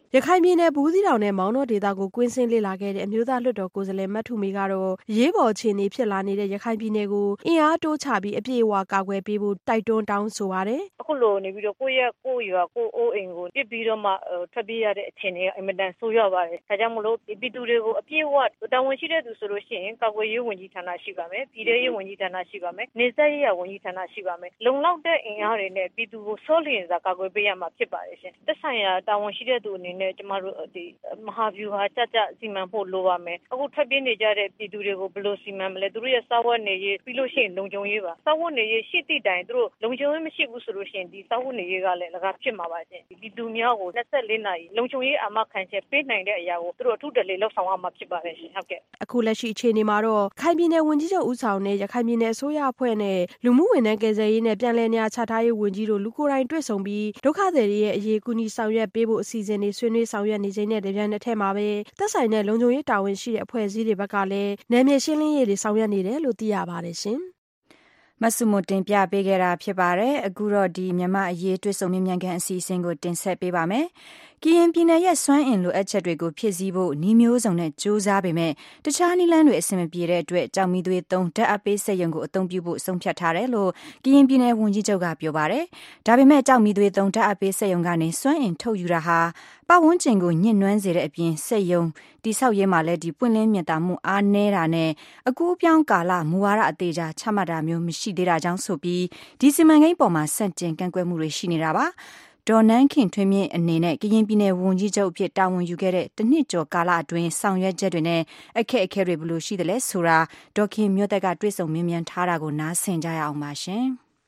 S8: ရခိုင်ပြည်နယ်ဘူးသီးတောင်နဲ့မောင်တောဒေသကိုကွင်းဆင်းလေ့လာခဲ့တဲ့အမျိုးသားလွှတ်တော်ကိုယ်စားလှယ်မတ်ထုမေကတော့ရေးပေါ်အခြေအနေဖြစ်လာနေတဲ့ရခိုင်ပြည်နယ်ကိုအင်အားတိုးချပြီးအပြည့်အဝကာကွယ်ပေးဖို့တိုက်တွန်းတောင်းဆိုပါတယ်
S10: ။အခုလိုနေပြီးတော့ကိုယ့်ရဲ့ကိုယ့်ရွာကိုယ့်အိုးအိမ်ကိုပြစ်ပြီးတော့မှထွက်ပြေးရတဲ့အခြေအနေကအင်မတန်ဆိုးရွားပါတယ်။ဒါကြောင့်မလို့ပြည်သူတွေကိုအပြည့်အဝတာဝန်ရှိတဲ့သူဆိုလို့ရှိရင်ကာကွယ်ရေးဝန်ကြီးဌာနရှိပါမယ်။ပြည်ထောင်ရေးဝန်ကြီးဌာနရှိပါမယ်။နေဆက်ရေးဝန်ကြီးဌာနရှိပါမယ်။လုံလောက်တဲ့အင်အားတွေနဲ့ပြည်သူကိုစောလျင်စွာကာကွယ်ပေးရမှာဖြစ်ပါတယ်ရှင်။သက်ဆိုင်ရာတာဝန်ရှိတဲ့သူအနေနဲ့ကျမတို့ဒီမဟာဗျူဟာကြကြစီမံဖို့လိုပါမယ်။အခုထွက်ပြေးနေကြတဲ့ပြည်သူတွေကိုဘယ်လိုစီမံမလဲ။သူတို့ရဲ့စာဝတ်နေရေးပြီးလို့ရှိရင်လုံခြုံရေးပါ။စာဝတ်နေရေးရှိသည့်တိုင်သူတို့လုံခြုံရေးမရှိဘူးဆိုလို့ရှိရင်ဒီစာဝတ်နေရေးကလည်းလကားဖြစ်မှာပါရှင်။ပြည်သူများကို၂၄နာရီလုံခြုံရေးအာမခံချက်ပေးနိုင်တဲ့အရာကိုသူတို့အထူးတလေလောက်ဆောင်ရမှာဖြစ်ပါတယ်ရှင်။ဟုတ်ကဲ့
S8: ။အခုလက်ရှိအခြေအနေမှာတော့ခိုင်ပြည်နယ်ဝန်ကြီးချုပ်ဦးဆောင်တဲ့ရခိုင်ပြည်နယ်အစိုးရအဖွဲ့နဲ့လူမှုဝန်ထမ်းကယ်ဆယ်ရေးနဲ့ပြည်내နေရာချထားရေးဝန်ကြီးတို့လူကိုယ်တိုင်တွေ့ဆုံပြီးဒုက္ခသည်တွေရဲ့အရေးကူညီဆောင်ရွက်ပေးဖို့အစီအစဉ်တွေဆွေးနွေးဆောင်ရွက်နေခြင်းနဲ့တပြိုင်နက်တည်းမှာပဲသက်ဆိုင်တဲ့လုံခြုံရေးတာဝန်ရှိတဲ့အဖွဲ့အစည်းတွေဘက်ကလည်းနယ်မြေရှင်းလင်းရေးတွေဆောင်ရွက်နေတယ်လို့သိရပါတယ်ရှင်
S2: မဆုမတင်ပြပေးခဲ့တာဖြစ်ပါတယ်အခုတော့ဒီမြန်မာအရေးတွေ့ဆုံမြញ្ញံကန်အစီအစဉ်ကိုတင်ဆက်ပေးပါမယ်ကရင်ပြည်နယ်ရဲ့စွမ်းအင်လိုအပ်ချက်တွေကိုဖြည့်ဆည်းဖို့နှီးမျိုးစုံနဲ့စူးစမ်းပေမဲ့တခြားနည်းလမ်းတွေအဆင်မပြေတဲ့အတွက်ကြောင်မီသွေးသုံးဓာတ်အပေးစက်ရုံကိုအသုံးပြုဖို့ဆုံးဖြတ်ထားတယ်လို့ကရင်ပြည်နယ်ဝန်ကြီးချုပ်ကပြောပါတယ်ဒါပေမဲ့ကြောင်မီသွေးသုံးဓာတ်အပေးစက်ရုံကနေစွမ်းအင်ထုတ်ယူတာဟာပတ်ဝန်းကျင်ကိုညှဉ်းနှွမ်းစေတဲ့အပြင်စက်ရုံတိဆောက်ရေးမှာလည်းဒီပွင့်လင်းမြတ်တာမှုအားနည်းတာနဲ့အကူအပြောင်းကာလမူဝါဒအသေးချာချမှတ်တာမျိုးမရှိသေးတာကြောင့်ဆိုပြီးဒီစီမံကိန်းပေါ်မှာဆန့်ကျင်ကန့်ကွက်မှုတွေရှိနေတာပါဒေါ်နန်းခင်ထွေးမြင့်အနေနဲ့ကရင်ပြည်နယ်ဝန်ကြီးချုပ်အဖြစ်တာဝန်ယူခဲ့တဲ့တနှစ်ကျော်ကာလအတွင်းဆောင်ရွက်ချက်တွေနဲ့အခက်အခဲတွေဘယ်လိုရှိသလဲဆိုတာဒေါ်ခင်မျိုးသက်ကတွေ့ဆုံမေးမြန်းထားတာကိုနားဆင်ကြရအောင်ပါရှင်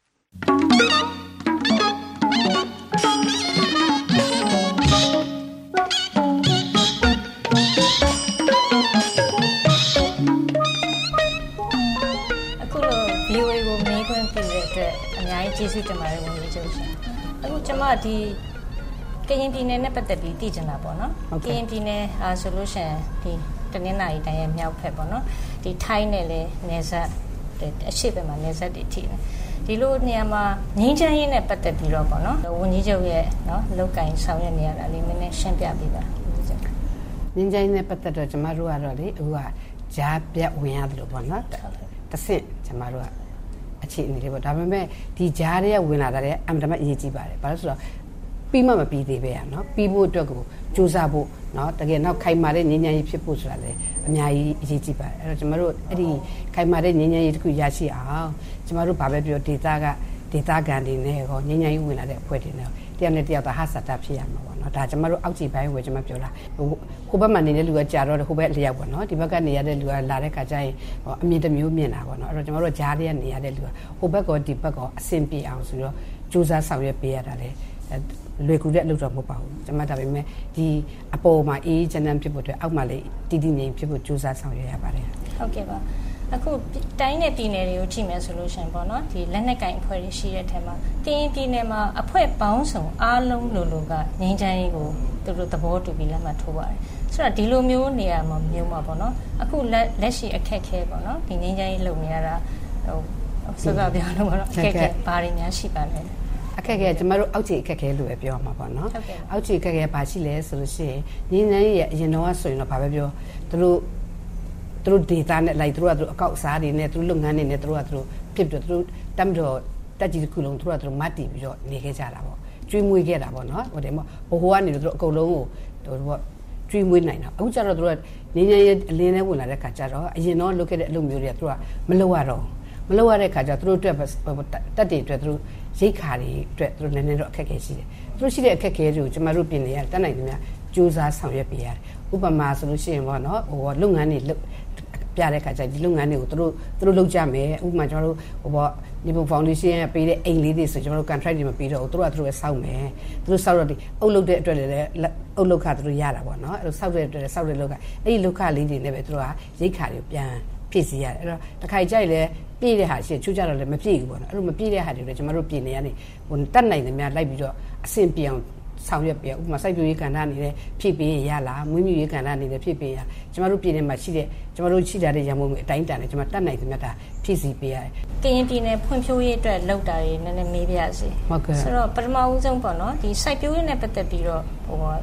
S11: အခုလို ဗီအိုအေ ကိုမေးခွန်းပြုတဲ့အတွက်အများကြီးကျေးဇူးတင်ပါတယ်ဝန်ကြီးချုပ်ရှင်အခုကျမဒီကရင်ပြည်နယ်နဲ့ပတ်သက်ပြီးသိချင်တာပေါ့နော်ကရင်ပြည်နယ်ဟာဆိုလို့ရှိရင်ဒီတနင်္လာရီတိုင်းရဲ့မြောက်ဖက်ပေါ့နော်ဒီထိုင်းနဲ့လည်းနယ်စပ်အရှေ့ဘက်မှာနယ်စပ်တွေထိတယ်ဒီလိုနေရာမှာငင်းချမ်းရေးနဲ့ပတ်သက်ပြီးတော့ပေါ့နော်ဝန်ကြီးချုပ်ရဲ့နော်လောက်ကင်ဆောင်ရွက်နေရတာလေးနည်းနည်းရှင်းပြပေးပါ
S12: ငင်းချမ်းရေးနဲ့ပတ်သက်တော့ကျမတို့ကတော့လေအခုကဂျားပြတ်ဝင်ရတယ်လို့ပေါ့နော်တဆင့်ကျမတို့ကအခြေအနေတွေပေါ့ဒါပေမဲ့ဒီဂျားတွေကဝင်လာတာလည်းအမှန်တမ်းအရေးကြီးပါတယ်ဘာလို့ဆိုတော့ပြီးမှမပြီးသေးပဲอ่ะเนาะပြီးဖို့အတွက်ကိုစူးစမ်းဖို့เนาะတကယ်တော့ခိုင်မာတဲ့ငြိမ်းချမ်းရေးဖြစ်ဖို့ဆိုတာလည်းအများကြီးအရေးကြီးပါတယ်အဲ့တော့ကျမတို့အဲ့ဒီခိုင်မာတဲ့ငြိမ်းချမ်းရေးတစ်ခုရရှိအောင်ကျမတို့ဘာပဲပြောဒေတာကဒေတာကန်တွေနဲ့ဟောငြိမ်းချမ်းရေးဝင်လာတဲ့အဖွဲ့တွေနဲ့တရားနဲ့တရားသာဟာစတာဖြစ်ရမှာပေါ့เนาะဒါကျမတို့အောက်ခြေပိုင်းဝယ်ကျမပြောလာဟိုဘက်မှာနေတဲ့လူကကြာတော့ဟိုဘက်လျောက်ပေါ့เนาะဒီဘက်ကနေရတဲ့လူကလာတဲ့ခါကျရင်ဟောအမြင့်တစ်မျိုးမြင်တာပေါ့เนาะအဲ့တော့ကျမတို့ဂျားတွေကနေရတဲ့လူကဟိုဘက်ကောဒီဘက်ကောအဆင်ပြေအောင်ဆိုတော့စူးစမ်းဆောင်ရွက်ပေးရတာလေလွယ်ကူတဲ့အလုပ်တော့မဟုတ်ပါဘူးကျွန်မဒါပေမဲ့ဒီအပေါ်မှာအေးချမ်းချမ်းဖြစ်ဖို့အတွက်အောက်မှာလည်းတည်တည်ငြိမ်ဖြစ်ဖို့ကြိုးစားဆောင်ရွက်ရပါတယ်
S11: ဟုတ်ကဲ့ပါအခုတိုင်းနဲ့ပြည်နယ်တွေကိုကြည့်မယ်ဆိုလို့ရှိရင်ပေါ့နော်ဒီလက်နက်ကင်အဖွဲ့တွေရှိတဲ့ထဲမှာကရင်ပြည်နယ်မှာအဖွဲ့ပေါင်းစုံအားလုံးလိုလိုကငြိမ်းချမ်းရေးကိုသူတို့သဘောတူပြီးလက်မှတ်ထိုးပါတယ်ဆိုတော့ဒီလိုမျိုးနေရာမှာမျိုးမှာပေါ့နော်အခုလက်လက်ရှိအခက်ခဲပေါ့နော်ဒီငြိမ်းချမ်းရေးလုပ်နေရတာဟိုစကားပြောလို့ပေါ့နော်အခက်ခဲဘာတွေများရှိပါလဲ
S12: အခက်အခဲကျမတို့အောက်ခြေအခက်အခဲလို့ပဲပြောမှာပေါ့နော်အောက်ခြေအခက်အခဲဘာရှိလဲဆိုလို့ရှိရင်ညီနိုင်ရဲ့အရင်တော့ဆိုရင်တော့ဘာပဲပြောသူတို့သူတို့ data နဲ့လိုက်သူတို့ကသူတို့အကောက်အစားတွေနဲ့သူတို့လုပ်ငန်းတွေနဲ့သူတို့ကသူတို့ဖြစ်ပြီးသူတို့တမ်းတော့တက်ကြီးတစ်ခုလုံးသူတို့ကသူတို့မတ်တည်ပြီးတော့နေခဲ့ကြတာပေါ့ကျွေးမွေးခဲ့တာပေါ့နော်ဟိုတယ်မဘိုးကနေသူတို့အကုန်လုံးကိုသူတို့ကျွေးမွေးနိုင်တာအခုကျတော့သူတို့ညီနိုင်ရဲ့အလင်းနဲ့ဝင်လာတဲ့ခါကျတော့အရင်တော့လုပ်ခဲ့တဲ့အလုပ်မျိုးတွေကသူတို့ကမလုပ်ရတော့မလုပ်ရတဲ့ခါကျသူတို့အတွက်တက်တွေအတွက်သူတို့ရိတ်ခါတွေအတွက်သူတို့နည်းနည်းတော့အခက်အခဲရှိတယ်သူတို့ရှိတဲ့အခက်အခဲတွေကိုကျမတို့ပြင်နေရတက်နိုင်တယ်များစူးစမ်းဆောင်ရွက်ပေးရတယ်ဥပမာဆိုလို့ရှိရင်ပေါ့နော်ဟိုလုပ်ငန်းတွေပြတဲ့ခါကျဒီလုပ်ငန်းတွေကိုသူတို့သူတို့လုပ်ကြမယ်ဥပမာကျွန်တော်တို့ဟိုပေါ့ဒီဖောင်ဒေးရှင်းကပေးတဲ့အိမ်လေးတွေဆိုကျွန်တော်တို့ contract တွေမပေးတော့ဘူးသူတို့ကသူတို့ပဲစောင့်မယ်သူတို့စောင့်တော့ဒီအုပ်လုပ်တဲ့အတွက်လည်းအုပ်လုပ်ခသူတို့ရတာပေါ့နော်အဲ့လိုစောင့်တဲ့အတွက်စောင့်တဲ့လုပ်ခအဲ့ဒီလုပ်ခလေးတွေနဲ့ပဲသူတို့ကရိတ်ခါတွေပြန်ဖြည့်စီရတယ်အဲ့တော့တစ်ခါကြိုက်လဲပြည့်တဲ့ဟာရှိချူကြတော့လည်းမပြည့်ဘူးပေါ့နော်အဲ့လိုမပြည့်တဲ့ဟာတွေလည်းကျွန်တော်တို့ပြင်နေရနေဟိုတတ်နိုင်တယ်များလိုက်ပြီးတော့အဆင်ပြေအောင်ဆောင်ရွက်ပြဥပမာစိုက်ပျိုးရေးကဏ္ဍအနေနဲ့ဖြည့်ပေးရင်ရလားမွေးမြူရေးကဏ္ဍအနေနဲ့ဖြည့်ပေးရကျွန်တော်တို့ပြည်နယ်မှာရှိတဲ့ကျွန်တော်တို့ရှိတဲ့ရန်ကုန်အတိုင်းတန်နဲ့ကျွန်တော်တတ်နိုင်တယ်မြတ်တာဖြည့်စီပေးရတယ်
S11: ကရင်ပြည်နယ်ဖွံ့ဖြိုးရေးအတွက်လုပ်တာတွေနည်းနည်းမေးပြစီ
S12: ဟုတ်ကဲ့
S11: ဆိုတော့ပထမဦးဆုံးပေါ့နော်ဒီစိုက်ပျိုးရေးနဲ့ပတ်သက်ပြီးတော့ဟို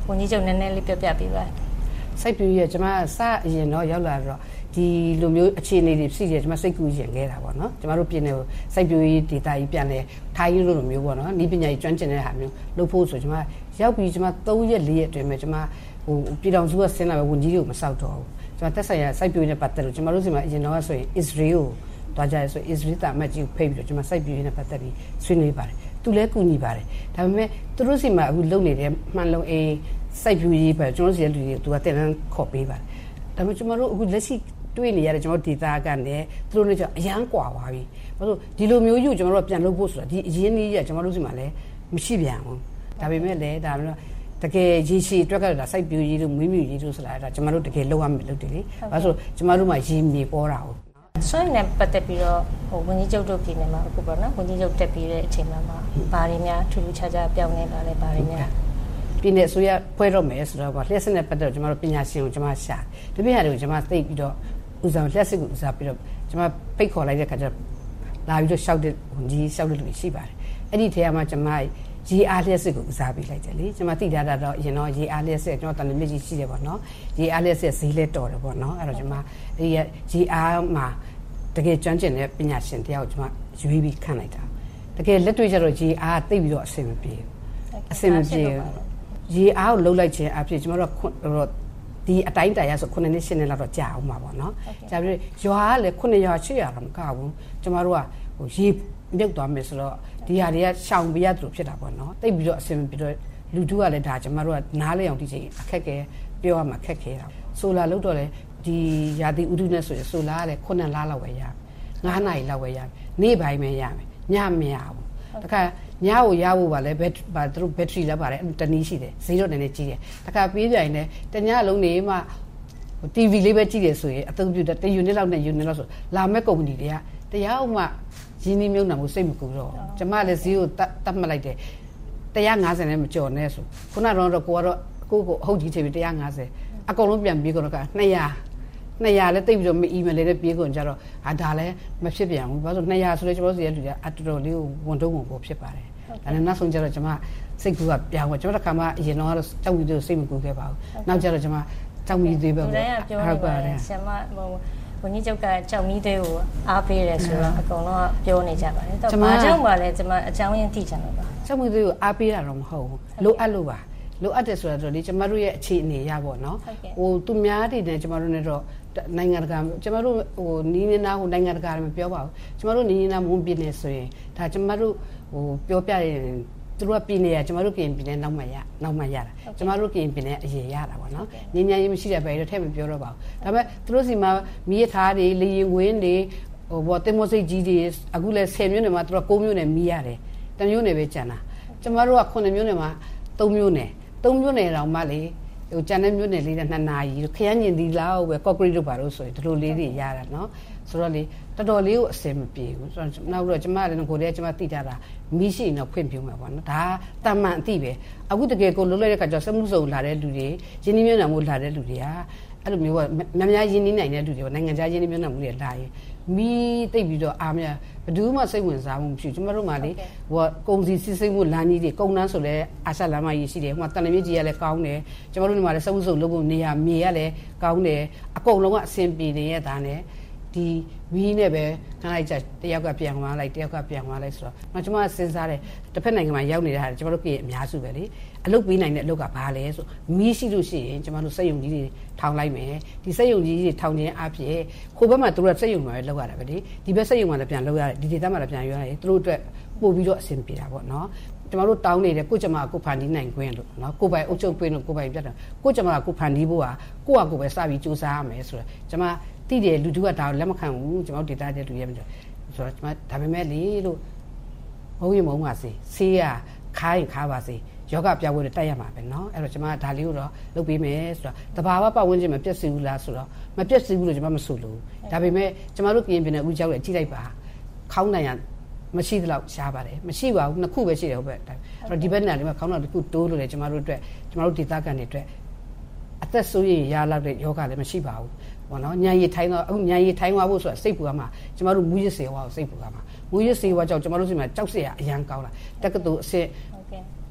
S11: ဝန်ကြီးချုပ်နည်းနည်းလေးပြောပြပေးပါ
S12: စိုက်ပျိုးရေးကျွန်မစအရင်တော့ရောက်လာတော့ဒီလိုမျိုးအခြေအနေတွေဖြစ်ရကျွန်မစိတ်ကူးရင်ခဲ့တာပေါ့နော်ကျွန်တော်တို့ပြည်နယ်ကိုစိုက်ပျိုးရေးဒေတာကြီးပြန်လဲထိုင်းလိုလိုမျိုးပေါ့နော်ဤပညာကြီးကျွမ်းကျင်တဲ့ဟာမျိုးလုပ်ဖို့ဆိုကျွန်မရောက်ပြီးကျွန်မသုံးရက်လေးရက်အတွင်းမှာကျွန်မဟိုပြည်တော်စုကဆင်းလာပဲဝန်ကြီးတွေကိုမစောက်တော့ဘူးကျွန်မတက်ဆိုင်ရာစိုက်ပျိုးရေးနဲ့ပတ်သက်လို့ကျွန်တော်တို့စီမှာအရင်တော့ဆိုရင် Israel ကိုတွားကြရဆို Israel တာမတ်ကြီးကိုဖိတ်ပြီးတော့ကျွန်မစိုက်ပျိုးရေးနဲ့ပတ်သက်ပြီးဆွေးနွေးပါတယ်သူလည်းကူညီပါတယ်ဒါပေမဲ့သူတို့စီမှာအခုလုပ်နေတဲ့မှန်လုံးအေးစိုက်ပျိုးရေးပဲကျွန်တော်စီရဲ့လူတွေသူကတင်တန်းခေါ်ပေးပါတယ်ဒါပေမဲ့ကျွန်တော်တို့အခုလက်ရှိတွေ့နေရတယ်ကျွန်တော်ဒေတာကနေသူတို့လည်းအရန်ကွာသွားပြီဘာလို့ဒီလိုမျိုးယူကျွန်တော်တို့ပြန်လုပ်ဖို့ဆိုတာဒီအရင်းကြီးရကျွန်တော်တို့စီမှာလည်းမရှိပြန်ဘူးဒါပေမဲ့လည်းဒါမျိုးတကယ်ရေရှည်အတွက်ကဒါစိုက်ပျိုးရေးတို့မွေးမြူရေးတို့ဆိုတာဒါကျွန်တော်တို့တကယ်လုပ်ရမယ်လုပ်တယ်လေဘာလို့ကျွန်တော်တို့မှာရေမြေပေါ်တာဟုတ်
S11: ဆွေးနွေးပတ်သက်ပြီးတော့ဟိုဝန်ကြီးချုပ်တို့ပြည်နယ်မှာအခုပေါ့နော်ဝန်ကြီးချုပ်တက်ပြီးတဲ့အချိန်မှာဘာတွေများထူးထူးခြားခြားပြောင်းလဲလာလဲဘာတွေများ
S12: ပြည်နယ်ဆိုရဖွဲ့တော့မယ်ဆိုတော့လျှက်စစ်နဲ့ပတ်သက်ကျွန်တော်တို့ပညာရှင်ကိုကျွန်မရှာဒီပြဟာတွေကိုကျွန်မသိပြီးတော့ဦးဆောင်လျှက်စစ်ကိုဦးစားပြီးတော့ကျွန်မဖိတ်ခေါ်လိုက်တဲ့ခါကျလာပြီးတော့ရှောက်တဲ့ဝန်ကြီးရှောက်တဲ့လူတွေရှိပါတယ်အဲ့ဒီထဲမှာကျွန်မရေအားလျှက်စစ်ကိုဦးစားပေးလိုက်တယ်လေကျွန်မသိထားတာတော့အရင်တော့ရေအားလျှက်စစ်ကျွန်တော်တန်မြင့်ကြီးရှိတယ်ပေါ့နော်ရေအားလျှက်စစ်ဈေးလဲတော်တယ်ပေါ့နော်အဲ့တော့ကျွန်မအဲ့ဒီရေအားမှာတကယ်ကျွမ်းကျင်တဲ့ပညာရှင်တယောက်ကျွန်မရွေးပြီးခန့်လိုက်တာတကယ်လက်တွေ့ကျတော့ရေအားသိပြီးတော့အဆင်မပြေအဆင်မပြေရေအားကိုလှုပ်လိုက်ခြင်းအဖြစ်ကျွန်တော်တို့ဒီအတိုင်းတရဆိုခုနှစ်နှစ်ရှစ်နှစ်လောက်တော့ကြာအောင်ပါပေါ့နော်ကြာပြီးရွာကလည်းခုနှစ်ရွာရှစ်ရွာတော့မကဘူးကျွန်တော်တို့ကဟိုရေမြုပ်သွားမယ်ဆိုတော့ဒီဟာတွေကရှောင်ပြရသလိုဖြစ်တာပေါ့နော်တိတ်ပြီးတော့အဆင်ပြီးတော့လူတူကလည်းဒါကျွန်တော်တို့ကနားလေအောင်ဒီချိန်အခက်ခဲပြောရမှာခက်ခဲတာဆိုလာလို့တော့လေဒီရာသီဥတုနဲ့ဆိုရင်ဆိုလာကလည်းခုနှစ်လလောက်ပဲရငါးနာရီလောက်ပဲရနေ့ပိုင်းပဲရမယ်ညမရဘူးတခါညကိုရဖို့ပါလဲဘက်ဘာသူတို့ဘက်ထရီလည်းပါတယ်တနည်းရှိတယ်ဈေးတော့နည်းနည်းကြီးတယ်တခါပြေးပြိုင်နေတညလုံးနေမှ တီဗီ လေးပဲကြည့်တယ်ဆိုရင်အသုံးပြုတဲ့တစ်ယူနစ်လောက်နဲ့ယူနစ်လောက်ဆိုလာမဲ့ကုမ္ပဏီတွေကတရားဥမှရင်းနှီးမြုပ်နှံမှုစိတ်မကူတော့ကျမလည်းဈေးကိုတတ်မှတ်လိုက်တယ်one fiftyနဲ့မကျော်နဲ့ဆိုခုနကတော့ကိုကတော့ကိုကိုဟုတ်ကြီးချေပြီးone fiftyအကုန်လုံးပြန်ပြေးကုန်တော့ကtwo hundred two hundလည်းတိတ်ပြီးတော့မအီးမယ်လေးနဲ့ပြေးကုန်ကြတော့ဟာဒါလည်းမဖြစ်ပြန်ဘူးဘာလို့two hundredဆိုတော့ကျွန်တော်စီရဲ့လူတွေအတော်တော်လေးကိုဝန်တုံးဝန်ပေါ်ဖြစ်ပါတယ်ဒါနဲ့နောက်ဆုံးကျတော့ကျွန်မစိတ်ကူကပြောင်းသွားကျွန်တော်တစ်ခါမှအရင်တော့ကြောက်ပြီးတော့စိတ်မကူခဲ့ပါဘူးနောက်ကျတော့ကျွန်မကြောက်ပြီးသေးပဲပေါ့
S11: ဟုတ်ပါတယ်ဆရာမဟိုဝန်ကြီးချုပ်ကကြောက်မီးသေးကိုအားပေးတယ်ဆိုတော့အကုန်လုံးကပြောနေကြပါတယ်တော့ဘာကြောင့်ပါလဲကျွန်မအကြောင်းရင်းသိချင်လို့ပါ
S12: ကြောက်မီးသေးကိုအားပေးတာတော့မဟုတ်ဘူးလိုအပ်လို့ပါလိုအပ်တယ်ဆိုတော့လေကျမတို့ရဲ့အခြေအနေရပါတော့ဟိုသူများတွေနဲ့ကျမတို့နဲ့တော့နိုင်ငံတကာကျမတို့ဟိုနီးနေနာဟိုနိုင်ငံတကာလည်းမပြောပါဘူးကျမတို့နီးနေနာမွန်ပြည်နယ်ဆိုရင်ဒါကျမတို့ဟိုပြောပြရင်သူတို့ကပြည်နယ်ရကျမတို့ကရင်ပြည်နယ်နောက်မှရနောက်မှရတာကျမတို့ကရင်ပြည်နယ်အရင်ရတာပေါ့နော်ညဉ့်ညမ်းရေးမရှိတဲ့ဘယ်တော့ထည့်မပြောတော့ပါဘူးဒါပေမဲ့သူတို့စီမှာမီးရထားတွေလေရင်ဝင်းတွေဟိုဘောတင်မစိတ်ကြီးတွေအခုလဲtenမြို့နယ်မှာသူတို့nineမြို့နယ်မီးရတယ်တမျိုးနယ်ပဲကျန်တာကျမတို့ကnineမြို့နယ်မှာthreeမြို့နယ်threeမြို့နယ်တောင်မှလေဟိုကျန်တဲ့မြို့နယ်လေးနဲ့twoနာရီခရမ်းညင်ဒီလောက်ပဲကော့ကရစ်တို့ပါလို့ဆိုရင်ဒီလိုလေးတွေရတာနော်ဆိုတော့လေတော်တော်လေးကိုအစင်မပြေဘူးဆိုတော့နောက်တော့ကျမလည်းကိုယ်တည်းကျမသိကြတာမီးရှိရင်တော့ဖွင့်ပြမှာပေါ့နော်ဒါတာမန်အသိပဲအခုတကယ်ကိုလုံးလိုက်တဲ့ခါကျစမှုစုံလာတဲ့လူတွေရင်းနှီးမြှုပ်နှံမှုလာတဲ့လူတွေကအဲ့လိုမျိုးကများများရင်းနှီးနိုင်တဲ့လူတွေနိုင်ငံခြားရင်းနှီးမြှုပ်နှံမှုတွေလာရင်မီးတိတ်ပြီးတော့အားမရဘယ်သူမှစိတ်ဝင်စားမှုမရှိကျမတို့မှလေဟိုကုန်စည်စစ်စိတ်မှုလမ်းကြီးတွေကုန်နှန်းဆိုလဲအာရှလမ်းမကြီးရှိတယ်ဟိုမှာတန်လမြစ်ကြီးကလည်းကောင်းတယ်ကျမတို့ဒီမှာလည်းစမှုစုံလုပ်ဖို့နေရာမြေကလည်းကောင်းတယ်အကုန်လုံးကအဆင်ပြေနေရတာနဲ့ဒီမီးနဲ့ပဲခဏလိုက်ကြတယောက်ကပြန်သွားလိုက်တယောက်ကပြန်သွားလိုက်ဆိုတော့ကျွန်တော်စဉ်းစားတယ်တစ်ဖက်နိုင်ငံမှာရောက်နေတာကျွန်တော်တို့ပြည်အများစုပဲလေအလုပ်ပေးနိုင်တဲ့အလုပ်ကဘာလဲဆိုမီးရှိလို့ရှိရင်ကျွန်တော်တို့စက်ရုံကြီးတွေထောင်လိုက်မယ်ဒီစက်ရုံကြီးတွေထောင်ခြင်းအဖြစ်ခိုးဘက်မှာတို့ကစက်ရုံမှာပဲလောက်ရတာပဲလေဒီဘက်စက်ရုံမှာလည်းပြန်လောက်ရတယ်ဒီဒေသမှာလည်းပြန်ရွရတယ်သူတို့အတွက်ပို့ပြီးတော့အဆင်ပြေတာပေါ့နော်ကျွန်တော်တို့တောင်းနေတယ်ကိုကျမကိုဖန်တီးနိုင်ခွင့်လို့နော်ကိုပိုင်အုပ်ချုပ်ခွင့်လို့ကိုပိုင်ပြတ်တယ်ကိုကျမကိုဖန်တီးဖို့ဟာကိုကကိုပဲစပြီးစူးစမ်းရမယ်ဆိုတော့ကျွန်မတိတယ်လူတူကဒါလက်မခံဘူးကျွန်တော်ဒေတာတဲ့လူရဲမလို့ဆိုတော့ကျွန်မဒါပေမဲ့လေလို့မဟုတ်ရင်မဟုတ်ပါစေဆေးရခိုင်းခါပါစေယောဂပြောင်းဖို့တိုက်ရမှာပဲเนาะအဲ့တော့ကျွန်မဒါလေးကိုတော့လုပ်ပေးမယ်ဆိုတော့တဘာဝပတ်ဝန်းကျင်မပြည့်စုံဘူးလားဆိုတော့မပြည့်စုံဘူးလို့ကျွန်မမဆိုလို့ဒါပေမဲ့ကျွန်မတို့ပြင်ပြနေဦးကြောက်ရကြည့်လိုက်ပါခေါင်းနိုင်ရမရှိသလောက်ရှားပါတယ်မရှိပါဘူးနှစ်ခုပဲရှိတယ်ဟုတ်ပဲအဲ့တော့ဒီဘက်နာလေးမှာခေါင်းတော့တစ်ခုတိုးလို့လေကျွန်မတို့အတွက်ကျွန်တော်တို့ဒေသခံတွေအတွက်အသက်ဆိုရင်ရလောက်တဲ့ယောဂလည်းမရှိပါဘူးဘောနော်ညာရည်ထိုင်းတော့အခုညာရည်ထိုင်းသွားဖို့ဆိုတာစိတ်ပူရမှာကျမတို့မူရစ်စေဝါကိုစိတ်ပူရမှာမူရစ်စေဝါကြောင့်ကျမတို့စီမှာကြောက်စရာအရန်ကောင်းလာတက္ကသိုလ်အစစ်